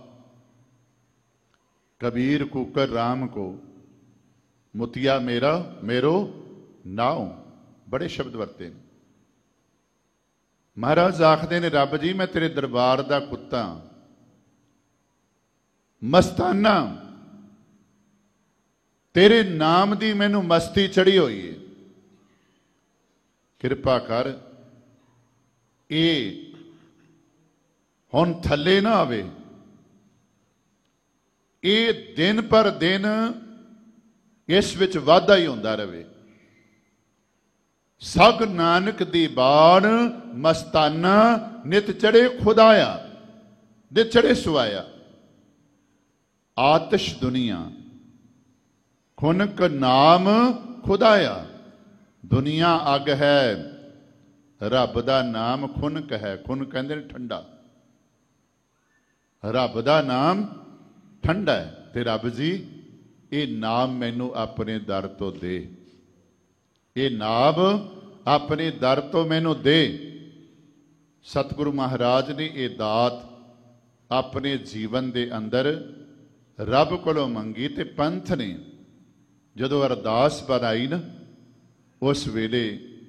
कबीर कुकर राम को मुतिया मेरा मेरो नाव। बड़े शब्द वरते ने। महाराज आखदे ने, रब जी मैं तेरे दरबार दा कुत्ता, मस्ताना, तेरे नाम दी मैनू मस्ती चढ़ी हुई है, किरपा कर ए हुण थले ना आवे, ये दिन पर दिन इस विच वाधा ही होंदा रहे। सग नानक दी बाण मस्ताना नित चढ़े खुदाया, नित चढ़े सुआया। आतिश दुनिया खुनक नाम खुदाया। दुनिया अग है, रब दा नाम खुनक है। खुन कहंदे ने ठंडा, रब दा नाम ठंडा है। ते रब जी ਇਹ ਨਾਮ ਮੈਨੂੰ ਆਪਣੇ ਦਰ ਤੋਂ ਦੇ, ਇਹ ਨਾਮ ਆਪਣੇ ਦਰ ਤੋਂ ਮੈਨੂੰ ਦੇ। ਸਤਿਗੁਰੂ ਮਹਾਰਾਜ ਨੇ ਇਹ ਦਾਤ ਆਪਣੇ ਜੀਵਨ ਦੇ ਅੰਦਰ ਰੱਬ ਕੋਲੋਂ ਮੰਗੀ, ਤੇ ਪੰਥ ਨੇ ਜਦੋਂ ਅਰਦਾਸ ਬਣਾਈ ਨਾ, ਉਸ ਵੇਲੇ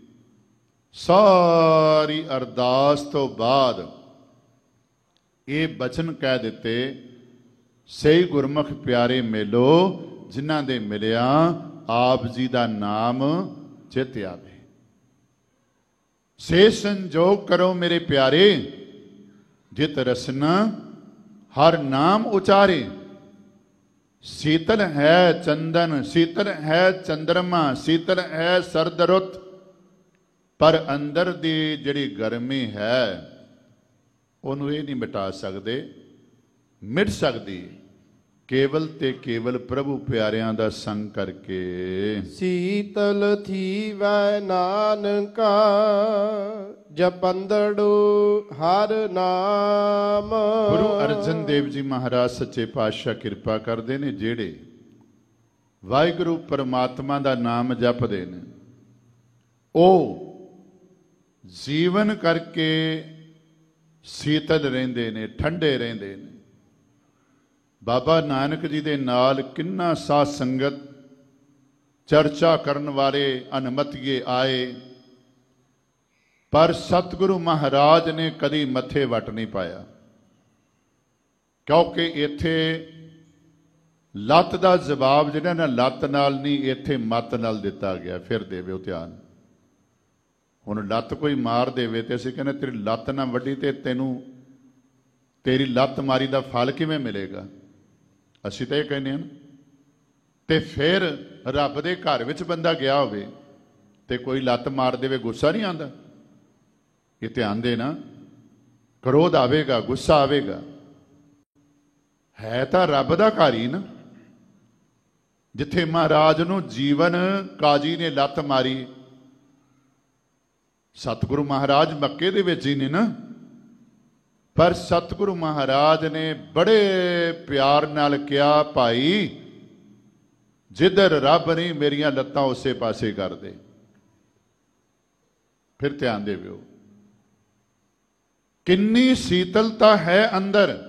ਸਾਰੀ ਅਰਦਾਸ ਤੋਂ ਬਾਅਦ ਇਹ ਬਚਨ ਕਹਿ ਦਿੱਤੇ, ਸਹੀ ਗੁਰਮੁਖ ਪਿਆਰੇ ਮਿਲੋ, ਜਿਨ੍ਹਾਂ ਦੇ ਮਿਲਿਆ ਆਪ ਜੀ ਦਾ ਨਾਮ ਚਿਤ ਆਵੇ। ਸੇ ਸੰਜੋਗ ਕਰੋ ਮੇਰੇ ਪਿਆਰੇ, ਜਿਤ ਰਸਨਾ ਹਰ ਨਾਮ ਉਚਾਰੇ। ਸੀਤਲ ਹੈ ਚੰਦਨ, ਸੀਤਲ ਹੈ ਚੰਦਰਮਾ, ਸੀਤਲ ਹੈ ਸਰਦ ਰੁੱਤ, ਪਰ ਅੰਦਰ ਦੀ ਜਿਹੜੀ ਗਰਮੀ ਹੈ ਉਹਨੂੰ ਇਹ ਨਹੀਂ ਮਿਟਾ ਸਕਦੇ, ਮਿਟ ਸਕਦੀ ਕੇਵਲ ਤੇ ਕੇਵਲ ਪ੍ਰਭੂ ਪਿਆਰਿਆਂ ਦਾ ਸੰਗ ਕਰਕੇ। ਸੀਤਲ ਥੀਵੈ ਨਾਨਕਾ, ਜਪੰਦੜੂ ਹਰ ਨਾਮ। ਗੁਰੂ ਅਰਜਨ ਦੇਵ ਜੀ ਮਹਾਰਾਜ ਸੱਚੇ ਪਾਤਸ਼ਾਹ ਕਿਰਪਾ ਕਰਦੇ ਨੇ, ਜਿਹੜੇ ਵਾਹਿਗੁਰੂ ਪਰਮਾਤਮਾ ਦਾ ਨਾਮ ਜਪਦੇ ਨੇ ਉਹ ਜੀਵਨ ਕਰਕੇ ਸੀਤਲ ਰਹਿੰਦੇ ਨੇ, ਠੰਡੇ ਰਹਿੰਦੇ ਨੇ। ਬਾਬਾ ਨਾਨਕ ਜੀ ਦੇ ਨਾਲ ਕਿੰਨਾ ਸਾਧ ਸੰਗਤ ਚਰਚਾ ਕਰਨ ਵਾਲੇ ਅਨਮਤੀਏ ਆਏ, ਪਰ ਸਤਿਗੁਰੂ ਮਹਾਰਾਜ ਨੇ ਕਦੀ ਮੱਥੇ ਵੱਟ ਨਹੀਂ ਪਾਇਆ, ਕਿਉਂਕਿ ਇੱਥੇ ਲੱਤ ਦਾ ਜਵਾਬ ਜਿਹੜਾ ਨਾ ਲੱਤ ਨਾਲ ਨਹੀਂ, ਇੱਥੇ ਮੱਤ ਨਾਲ ਦਿੱਤਾ ਗਿਆ। ਫਿਰ ਦੇਵਿਓ ਧਿਆਨ, ਹੁਣ ਲੱਤ ਕੋਈ ਮਾਰ ਦੇਵੇ ਤੇ ਅਸੀਂ ਕਹਿੰਦੇ ਤੇਰੀ ਲੱਤ ਨਾ ਵੱਡੀ ਤੇ ਤੈਨੂੰ ਤੇਰੀ ਲੱਤ ਮਾਰੀ ਦਾ ਫਲ ਕਿਵੇਂ ਮਿਲੇਗਾ, ਅਸੀਂ ਤਾਂ ਇਹ ਕਹਿੰਦੇ ਹਾਂ। ਤੇ ਫਿਰ ਰੱਬ ਦੇ ਘਰ ਵਿੱਚ ਬੰਦਾ ਗਿਆ ਹੋਵੇ ਤੇ ਕੋਈ ਲੱਤ ਮਾਰ ਦੇਵੇ, ਗੁੱਸਾ ਨਹੀਂ ਆਉਂਦਾ? ਇਹ ਧਿਆਨ ਦੇ ਨਾ, ਕ੍ਰੋਧ ਆਵੇਗਾ, ਗੁੱਸਾ ਆਵੇਗਾ। ਹੈ ਤਾਂ ਰੱਬ ਦਾ ਘਰ ਹੀ ਨਾ, ਜਿੱਥੇ ਮਹਾਰਾਜ ਨੂੰ ਜੀਵਨ ਕਾਜੀ ਨੇ ਲੱਤ ਮਾਰੀ। ਸਤਿਗੁਰੂ ਮਹਾਰਾਜ ਮੱਕੇ ਦੇ ਵਿੱਚ ਹੀ ਨੇ ਨਾ, ਪਰ ਸਤਿਗੁਰੂ ਮਹਾਰਾਜ ਨੇ ਬੜੇ ਪਿਆਰ ਨਾਲ ਕਿਹਾ, ਭਾਈ ਜਿੱਧਰ ਰੱਬ ਨਹੀਂ ਮੇਰੀਆਂ ਲੱਤਾਂ ਉਸੇ ਪਾਸੇ ਕਰ ਦੇ। ਫਿਰ ਧਿਆਨ ਦੇਵਿਓ, ਕਿੰਨੀ ਸੀਤਲਤਾ ਹੈ ਅੰਦਰ।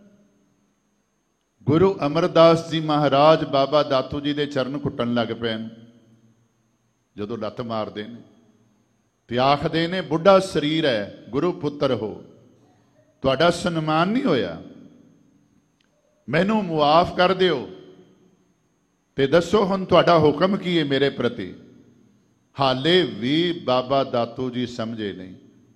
ਗੁਰੂ ਅਮਰਦਾਸ ਜੀ ਮਹਾਰਾਜ ਬਾਬਾ ਦਾਤੂ ਜੀ ਦੇ ਚਰਨ ਘੁੱਟਣ ਲੱਗ ਪਏ ਜਦੋਂ ਲੱਤ ਮਾਰਦੇ ਨੇ, ਤੇ ਆਖਦੇ ਨੇ ਬੁੱਢਾ ਸਰੀਰ ਹੈ, ਗੁਰੂ ਪੁੱਤਰ ਹੋ, ਤੁਹਾਡਾ ਸਨਮਾਨ ਨਹੀਂ ਹੋਇਆ, ਮੈਨੂੰ ਮੁਆਫ ਕਰ ਦਿਓ ਤੇ ਦੱਸੋ ਹੁਣ ਤੁਹਾਡਾ ਹੁਕਮ ਕੀ ਹੈ ਮੇਰੇ ਪ੍ਰਤੀ। ਹਾਲੇ ਵੀ ਬਾਬਾ ਦਾਤੂ ਜੀ ਸਮਝੇ ਨਹੀਂ।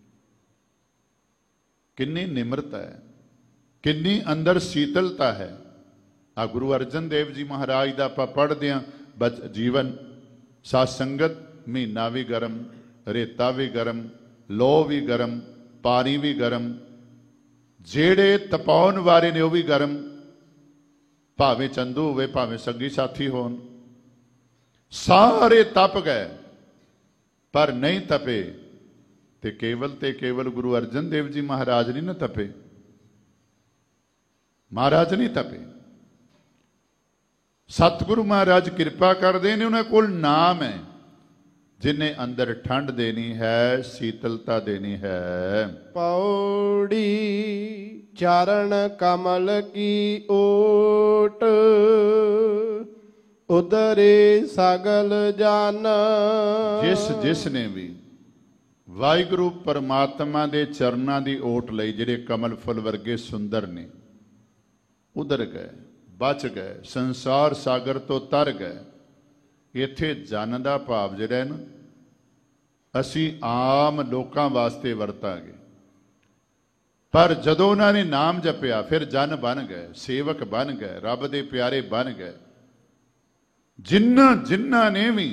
ਕਿੰਨੀ ਨਿਮਰਤਾ ਹੈ, ਕਿੰਨੀ ਅੰਦਰ ਸੀਤਲਤਾ ਹੈ। ਆ ਗੁਰੂ ਅਰਜਨ ਦੇਵ ਜੀ ਮਹਾਰਾਜ ਦਾ ਆਪਾਂ ਪੜ੍ਹਦੇ ਹਾਂ ਬਚ ਜੀਵਨ, ਸਾਧ ਸੰਗਤ, ਮਹੀਨਾ ਵੀ ਗਰਮ, ਰੇਤਾ ਵੀ ਗਰਮ, ਲੋਹ ਵੀ ਗਰਮ, ਪਾਣੀ ਵੀ ਗਰਮ, ਜਿਹੜੇ ਤਪਾਉਣ ਵਾਲੇ ਨੇ ਉਹ ਵੀ ਗਰਮ, ਭਾਵੇਂ ਚੰਦੂ ਹੋਵੇ ਭਾਵੇਂ ਸੰਗੀ ਸਾਥੀ ਹੋਣ, ਸਾਰੇ ਤਪ ਗਏ ਪਰ ਨਹੀਂ ਤਪੇ। ਤੇ ਕੇਵਲ ਤੇ ਕੇਵਲ ਗੁਰੂ ਅਰਜਨ ਦੇਵ ਜੀ ਮਹਾਰਾਜ ਨਹੀਂ ਨਾ ਤਪੇ, ਮਹਾਰਾਜ ਨਹੀਂ ਤਪੇ। ਸਤਿਗੁਰੂ ਮਹਾਰਾਜ ਕਿਰਪਾ ਕਰਦੇ ਨੇ, ਉਹਨਾਂ ਕੋਲ ਨਾਮ ਹੈ ਜਿਨੇ ਅੰਦਰ ਠੰਡ ਦੇਣੀ ਹੈ, ਸੀਤਲਤਾ ਦੇਣੀ ਹੈ। ਪੌੜੀ ਚਰਨ ਕਮਲ ਕੀ ਓਟ, ਉਦਰੇ ਸਗਲ ਜਨ। ਜਿਸ ਜਿਸ ਨੇ ਵੀ ਵਾਹਿਗੁਰੂ ਪਰਮਾਤਮਾ ਦੇ ਚਰਨਾਂ ਦੀ ਓਟ ਲਈ, ਜਿਹੜੇ ਕਮਲ ਫੁੱਲ ਵਰਗੇ ਸੁੰਦਰ ਨੇ, ਉਧਰ ਗਏ, ਬਚ ਗਏ, ਸੰਸਾਰ ਸਾਗਰ ਤੋਂ ਤਰ ਗਏ। ਇੱਥੇ ਜਨ ਦਾ ਭਾਵ ਜਿਹੜਾ ਹੈ ਨਾ, ਅਸੀਂ ਆਮ ਲੋਕਾਂ ਵਾਸਤੇ ਵਰਤਾਂਗੇ, ਪਰ ਜਦੋਂ ਉਹਨਾਂ ਨੇ ਨਾਮ ਜਪਿਆ ਫਿਰ ਜਨ ਬਣ ਗਏ, ਸੇਵਕ ਬਣ ਗਏ, ਰੱਬ ਦੇ ਪਿਆਰੇ ਬਣ ਗਏ। ਜਿਨ੍ਹਾਂ ਜਿਨ੍ਹਾਂ ਨੇ ਵੀ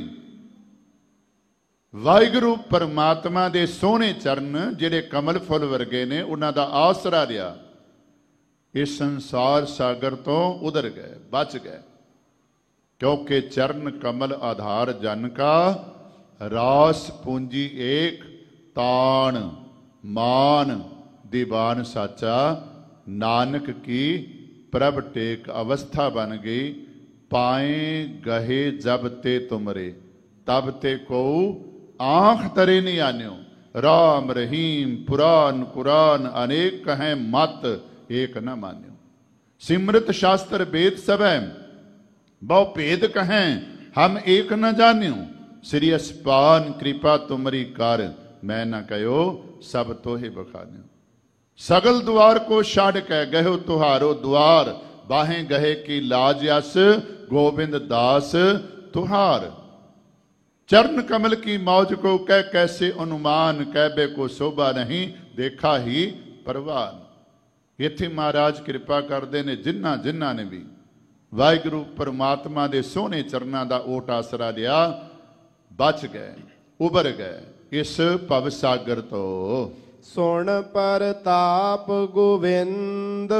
ਵਾਹਿਗੁਰੂ ਪਰਮਾਤਮਾ ਦੇ ਸੋਹਣੇ ਚਰਨ ਜਿਹੜੇ ਕਮਲ ਫੁੱਲ ਵਰਗੇ ਨੇ, ਉਹਨਾਂ ਦਾ ਆਸਰਾ ਲਿਆ, ਇਸ ਸੰਸਾਰ ਸਾਗਰ ਤੋਂ ਉਧਰ ਗਏ, ਬਚ ਗਏ। क्योंकि चरण कमल आधार जन का, रास पूंजी एक तान मान दीवान साचा। नानक की प्रभ टेक अवस्था बन गई, पाए गहे जब ते तुमरे तब ते को आंख तरे नहीं आन्यो। राम रहीम पुराण कुरान अनेक कहें मत एक न मान्यो। सिमृत शास्त्र वेद सब बहु भेद कहें हम एक न जान्यो। श्री अस्पान कृपा तुमरी कर मैं न कहो सब तोहे बखान्यो। सगल द्वार को छाड़ कै गहो तुहारो द्वार बाहें गहे की लाज यस गोविंद दास तुहार। चरण कमल की मौज को कह कैसे अनुमान कहबे को शोभा नहीं देखा ही परवान। इत्थे महाराज कृपा करते ने जिन्ना जिन्ना ने भी वाहिगुरु परमात्मा दे सोहने चरनां दा ओट आसरा लिया बच गए उबर गए इस भव सागर तो। सुन परताप गोविंद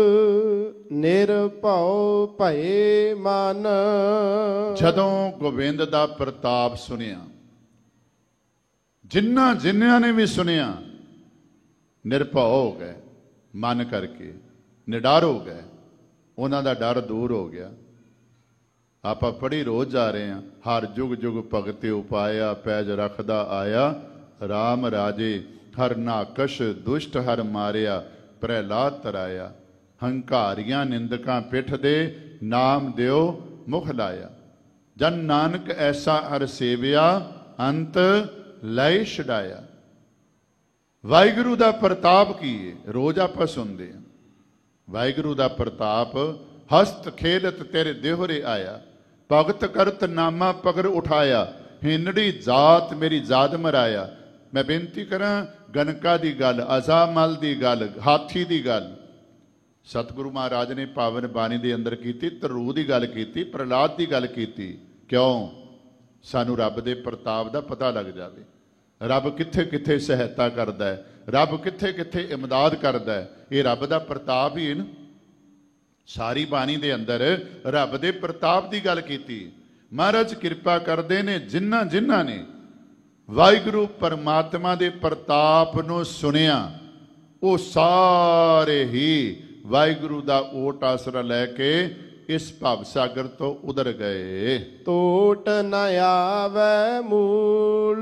निरभਉ ਭਏ ਮਨ। ਜਦੋਂ ਗੋਬਿੰਦ ਦਾ ਪ੍ਰਤਾਪ ਸੁਣਿਆ ਜਿਨ੍ਹਾਂ ਜਿਨ੍ਹਾਂ ਨੇ ਵੀ ਸੁਣਿਆ ਨਿਰਭਉ ਹੋ ਗਏ ਮਨ ਕਰਕੇ ਨਿਡਰ ਹੋ ਗਏ ਉਹਨਾਂ ਦਾ ਡਰ ਦੂਰ ਹੋ ਗਿਆ। ਆਪਾਂ ਪੜ੍ਹੀ ਰੋਜ਼ ਜਾ ਰਹੇ ਹਾਂ ਹਰ ਜੁਗ ਜੁਗ ਭਗਤਿ ਉਪਾਇਆ ਪੈਜ ਰੱਖਦਾ ਆਇਆ ਰਾਮ ਰਾਜੇ ਹਰ ਨਾਕਸ਼ ਦੁਸ਼ਟ ਹਰ ਮਾਰਿਆ ਪ੍ਰਹਿਲਾਦ ਤਰਾਇਆ। ਹੰਕਾਰੀਆਂ ਨਿੰਦਕਾਂ ਪਿੱਠ ਦੇ ਨਾਮ ਦਿਓ ਮੁਖ ਲਾਇਆ। ਜਨ ਨਾਨਕ ਐਸਾ ਹਰ ਸੇਵਿਆ ਅੰਤ ਲੈ ਛਡਾਇਆ। ਵਾਹਿਗੁਰੂ ਦਾ ਪ੍ਰਤਾਪ ਕੀ ਹੈ ਰੋਜ਼ ਆਪਾਂ ਸੁਣਦੇ ਹਾਂ। ਵਾਹਿਗੁਰੂ ਦਾ ਪ੍ਰਤਾਪ ਹਸਤ ਖੇਲਤ ਤੇਰੇ ਦੇਹਰੇ ਆਇਆ ਭਗਤ ਕਰਤ ਨਾਮਾ ਪਗਰ ਉਠਾਇਆ ਹਿੰਨੜੀ ਜਾਤ ਮੇਰੀ ਜਾਦ ਮਰਾਇਆ। ਮੈਂ ਬੇਨਤੀ ਕਰਾਂ ਗਨਕਾ ਦੀ ਗੱਲ ਅਜ਼ਾਮਲ ਦੀ ਗੱਲ ਹਾਥੀ ਦੀ ਗੱਲ ਸਤਿਗੁਰੂ ਮਹਾਰਾਜ ਨੇ ਪਾਵਨ ਬਾਣੀ ਦੇ ਅੰਦਰ ਕੀਤੀ। ਧਰੂ ਦੀ ਗੱਲ ਕੀਤੀ ਪ੍ਰਹਿਲਾਦ ਦੀ ਗੱਲ ਕੀਤੀ ਕਿਉਂ ਸਾਨੂੰ ਰੱਬ ਦੇ ਪ੍ਰਤਾਪ ਦਾ ਪਤਾ ਲੱਗ ਜਾਵੇ। ਰੱਬ ਕਿੱਥੇ ਕਿੱਥੇ ਸਹਾਇਤਾ ਕਰਦਾ ਹੈ ਰੱਬ ਕਿੱਥੇ ਕਿੱਥੇ ਇਮਦਾਦ ਕਰਦਾ ਹੈ ਇਹ ਰੱਬ ਦਾ ਪ੍ਰਤਾਪ ਹੀ ਹੈ ਨਾ। ਸਾਰੀ ਬਾਣੀ ਦੇ ਅੰਦਰ ਰੱਬ ਦੇ ਪ੍ਰਤਾਪ ਦੀ ਗੱਲ ਕੀਤੀ। ਮਹਾਰਾਜ ਕਿਰਪਾ ਕਰਦੇ ਨੇ ਜਿਨ੍ਹਾਂ ਜਿਨ੍ਹਾਂ ਨੇ ਵਾਹਿਗੁਰੂ ਪਰਮਾਤਮਾ ਦੇ ਪ੍ਰਤਾਪ ਨੂੰ ਸੁਣਿਆ ਉਹ ਸਾਰੇ ਹੀ ਵਾਹਿਗੁਰੂ ਦਾ ਓਟ ਆਸਰਾ ਲੈ ਕੇ ਇਸ ਭਵ ਸਾਗਰ ਤੋਂ ਉਧਰ ਗਏ। ਟੋਟ ਨ ਆਵੈ ਮੂਲ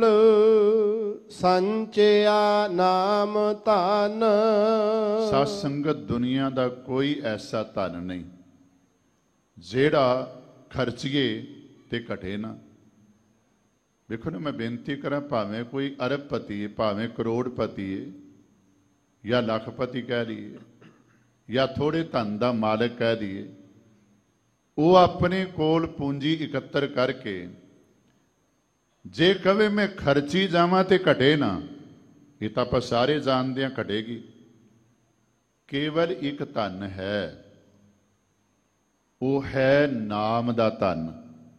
ਸੰਚਿਆ ਨਾਮ ਧਨ। ਸਤ ਸੰਗਤ ਦੁਨੀਆ ਦਾ ਕੋਈ ਐਸਾ ਧਨ ਨਹੀਂ ਜਿਹੜਾ ਖਰਚੀਏ ਤੇ ਘਟੇ ਨਾ। ਵੇਖੋ ਨਾ ਮੈਂ ਬੇਨਤੀ ਕਰਾਂ ਭਾਵੇਂ ਕੋਈ ਅਰਬਪਤੀ ਹੈ ਭਾਵੇਂ ਕਰੋੜਪਤੀ ਹੈ ਜਾਂ ਲੱਖਪਤੀ ਕਹਿ ਲਈਏ ਜਾਂ ਥੋੜੇ ਧਨ ਦਾ ਮਾਲਕ ਕਹਿ ਦਈਏ ਉਹ ਆਪਣੇ ਕੋਲ ਪੂੰਜੀ ਇਕੱਤਰ ਕਰਕੇ ਜੇ ਕਵੇ ਮੈਂ ਖਰਚੀ ਜਾਵਾਂ ਤੇ ਘਟੇ ਨਾ ਇਹ ਤਾਂ ਆਪਾਂ ਸਾਰੇ ਜਾਣਦੇ ਹਾਂ ਘਟੇਗੀ। ਕੇਵਲ ਇੱਕ ਧਨ ਹੈ ਉਹ ਹੈ ਨਾਮ ਦਾ ਧਨ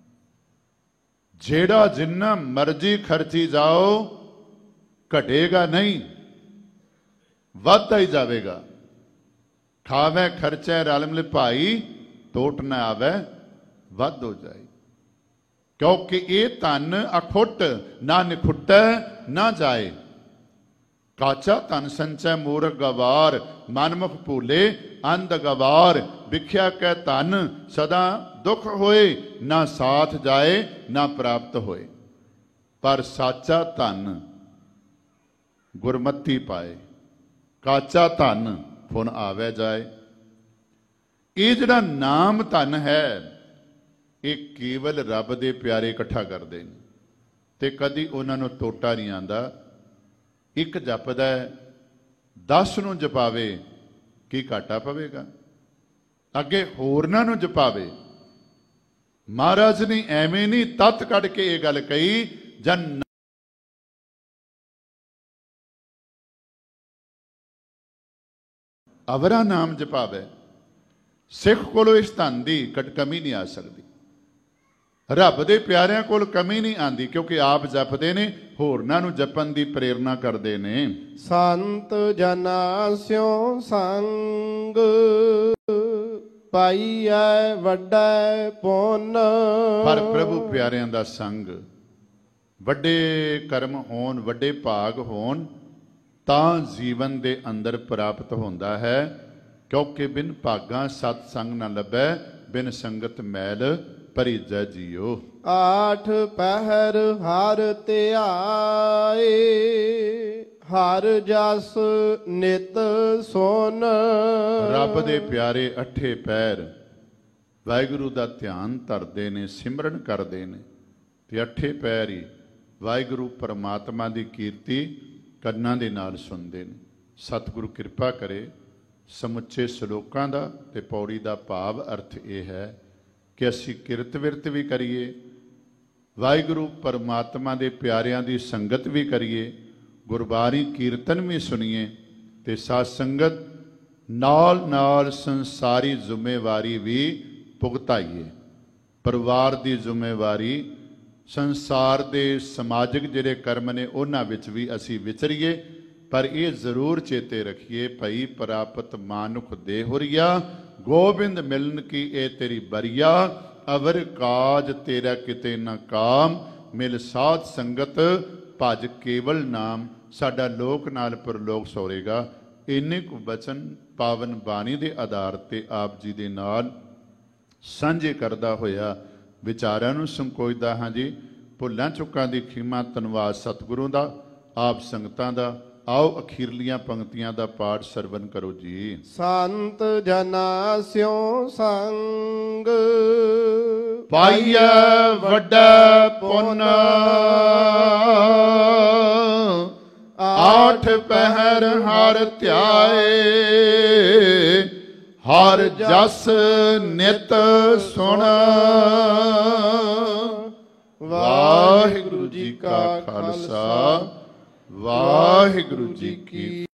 ਜਿਹੜਾ ਜਿੰਨਾ ਮਰਜ਼ੀ ਖਰਚੀ ਜਾਓ ਘਟੇਗਾ ਨਹੀਂ ਵੱਧਦਾ ਹੀ ਜਾਵੇਗਾ। ਖਾਵੇ ਖਰਚੇ ਰਲ ਮਿਲ ਭਾਈ ਟੋਟ ਨਾ ਆਵੇ ਵੱਧ ਹੋ ਜਾਏ ਕਿਉਂਕਿ ਇਹ ਧਨ ਅਖੁੱਟ ਨਾ ਨਿਖੁੱਟੈ ਨਾ ਜਾਏ। ਕਾਚਾ ਧਨ ਸੰਚੈ ਮੂਰਖ ਗਵਾਰ ਮਨਮੁਖ ਭੂਲੇ ਅੰਧ ਗਵਾਰ ਵਿਖਿਆ ਕੈ ਧਨ ਸਦਾ ਦੁਖ ਹੋਏ ਨਾ ਸਾਥ ਜਾਏ ਨਾ ਪ੍ਰਾਪਤ ਹੋਏ। ਪਰ ਸਾਚਾ ਧਨ ਗੁਰਮਤੀ ਪਾਏ ਕਾਚਾ ਧਨ ਫੁਨ ਆਵੇ ਜਾਏ। ਇਹ ਜਿਹੜਾ ਨਾਮ ਧਨ ਹੈ ਇਹ ਕੇਵਲ ਰੱਬ ਦੇ ਪਿਆਰੇ ਇਕੱਠਾ ਕਰਦੇ ਨੇ ਤੇ ਕਦੀ ਉਹਨਾਂ ਨੂੰ ਟੋਟਾ ਨਹੀਂ ਆਂਦਾ। ਇੱਕ ਜਪਦਾ ਦਸ ਨੂੰ ਜਪਾਵੇ ਕੀ ਘਾਟਾ ਪਵੇਗਾ ਅੱਗੇ ਹੋਰਨਾਂ ਨੂੰ ਜਪਾਵੇ। ਮਹਾਰਾਜ ਨੇ ਐਵੇਂ ਨਹੀਂ ਤੱਤ ਕੱਢ ਕੇ ਇਹ ਗੱਲ ਕਹੀ ਜਨ ਅਵਰਾ ਨਾਮ ਜਪਾਵੇ। ਸਿੱਖ ਕੋਲੋਂ ਇਸ ਧਨ ਦੀ ਕਟ ਕਮੀ ਨਹੀਂ ਆ ਸਕਦੀ। ਰੱਬ ਦੇ ਪਿਆਰਿਆਂ ਕੋਲ ਕਮੀ ਨਹੀਂ ਆਂਦੀ ਕਿਉਂਕਿ ਆਪ ਜਪਦੇ ਨੇ ਹੋਰਨਾਂ ਨੂੰ ਜਪਣ ਦੀ ਪ੍ਰੇਰਨਾ ਕਰਦੇ ਨੇ। ਸੰਤ ਜਨਾਂ ਸਿਉ ਸੰਗ ਪਾਈਐ ਵੱਡਾ ਪੁੰਨ। ਪਰ ਪ੍ਰਭੂ ਪਿਆਰਿਆਂ ਦਾ ਸੰਗ ਵੱਡੇ ਕਰਮ ਹੋਣ ਵੱਡੇ ਭਾਗ ਹੋਣ ਤਾਂ ਜੀਵਨ ਦੇ ਅੰਦਰ ਪ੍ਰਾਪਤ ਹੁੰਦਾ ਹੈ ਕਿਉਂਕਿ ਬਿਨ ਭਾਗਾਂ ਸਤ ਸੰਗ ਨਾ ਲੱਭੈ ਬਿਨ ਸੰਗਤ ਮੈਲ ਭਰੀਜੈ ਜੀਓ। ਆਠ ਪਹਿਰ ਹਰ ਧਿਆਏ, ਹਰ ਜਸ ਨਿਤ ਸੁਨ। ਰੱਬ ਦੇ ਪਿਆਰੇ ਅਠੇ ਪੈਰ ਵਾਹਿਗੁਰੂ ਦਾ ਧਿਆਨ ਧਰਦੇ ਨੇ, ਸਿਮਰਨ ਕਰਦੇ ਨੇ, ਤੇ ਅਠੇ ਪੈਰ ਹੀ ਵਾਹਿਗੁਰੂ ਪਰਮਾਤਮਾ ਦੀ ਕੀਰਤੀ ਕੰਨਾਂ ਦੇ ਨਾਲ ਸੁਣਦੇ ਨੇ। ਸਤਿਗੁਰੂ ਕਿਰਪਾ ਕਰੇ ਸਮੁੱਚੇ ਸ਼ਲੋਕਾਂ ਦਾ ਤੇ ਪੌੜੀ ਦਾ ਭਾਵ ਅਰਥ ਇਹ ਹੈ ਕਿ ਅਸੀਂ ਕਿਰਤ ਵਿਰਤ ਵੀ ਕਰੀਏ, ਵਾਹਿਗੁਰੂ ਪਰਮਾਤਮਾ ਦੇ ਪਿਆਰਿਆਂ ਦੀ ਸੰਗਤ ਵੀ ਕਰੀਏ, ਗੁਰਬਾਣੀ ਕੀਰਤਨ ਵੀ ਸੁਣੀਏ, ਤੇ ਸਾਧ ਸੰਗਤ ਨਾਲ ਨਾਲ ਸੰਸਾਰੀ ਜ਼ਿੰਮੇਵਾਰੀ ਵੀ ਭੁਗਤਾਈਏ। ਪਰਿਵਾਰ ਦੀ ਜ਼ਿੰਮੇਵਾਰੀ, ਸੰਸਾਰ ਦੇ ਸਮਾਜਿਕ ਜਿਹੜੇ ਕਰਮ ਨੇ ਉਹਨਾਂ ਵਿੱਚ ਵੀ ਅਸੀਂ ਵਿਚਰੀਏ, ਪਰ ਇਹ ਜ਼ਰੂਰ ਚੇਤੇ ਰੱਖੀਏ ਭਈ ਪ੍ਰਾਪਤ ਮਾਨੁਖ ਦੇਹੁਰੀਆ, ਗੋਬਿੰਦ ਮਿਲਨ ਕੀ ਇਹ ਤੇਰੀ ਬਰੀਆ, ਅਵਰ ਕਾਜ ਤੇਰਾ ਕਿਤੇ ਨਾ ਕਾਮ, ਮਿਲ ਸਾਧ ਸੰਗਤ ਭਜ ਕੇਵਲ ਨਾਮ। ਸਾਡਾ ਲੋਕ ਨਾਲ ਪਰਲੋਕ ਸੌਰੇਗਾ। ਇੰਨੇ ਕੁ ਬਚਨ ਪਾਵਨ ਬਾਣੀ ਦੇ ਆਧਾਰ ਤੇ ਆਪ ਜੀ ਦੇ ਨਾਲ ਸਾਂਝੇ ਕਰਦਾ ਹੋਇਆ ਵਿਚਾਰਾਂ ਨੂੰ ਸੰਕੋਚਦਾ ਹਾਂ ਜੀ। ਭੁੱਲਾਂ ਚੁੱਕਾਂ ਦੀ ਖਿਮਾ, ਧੰਨਵਾਦ ਸਤਿਗੁਰੂ ਦਾ, ਆਪ ਸੰਗਤਾਂ ਦਾ। ਆਓ ਅਖੀਰਲੀਆਂ ਪੰਕਤੀਆਂ ਦਾ ਪਾਠ ਸਰਵਨ ਕਰੋ ਜੀ। ਸੰਤ ਜਨਾ ਸਿਉ ਸੰਗ, ਪਾਈਐ ਵੱਡਾ ਪੁੰਨ, ਆਠ ਪਹਿਰ ਹਰ ਧਿਆਏ, ਹਰ ਜਸ ਨਿਤ ਸੁਣ। ਵਾਹਿਗੁਰੂ ਜੀ ਕਾ ਖਾਲਸਾ, ਵਾਹਿਗੁਰੂ ਜੀ ਕੀ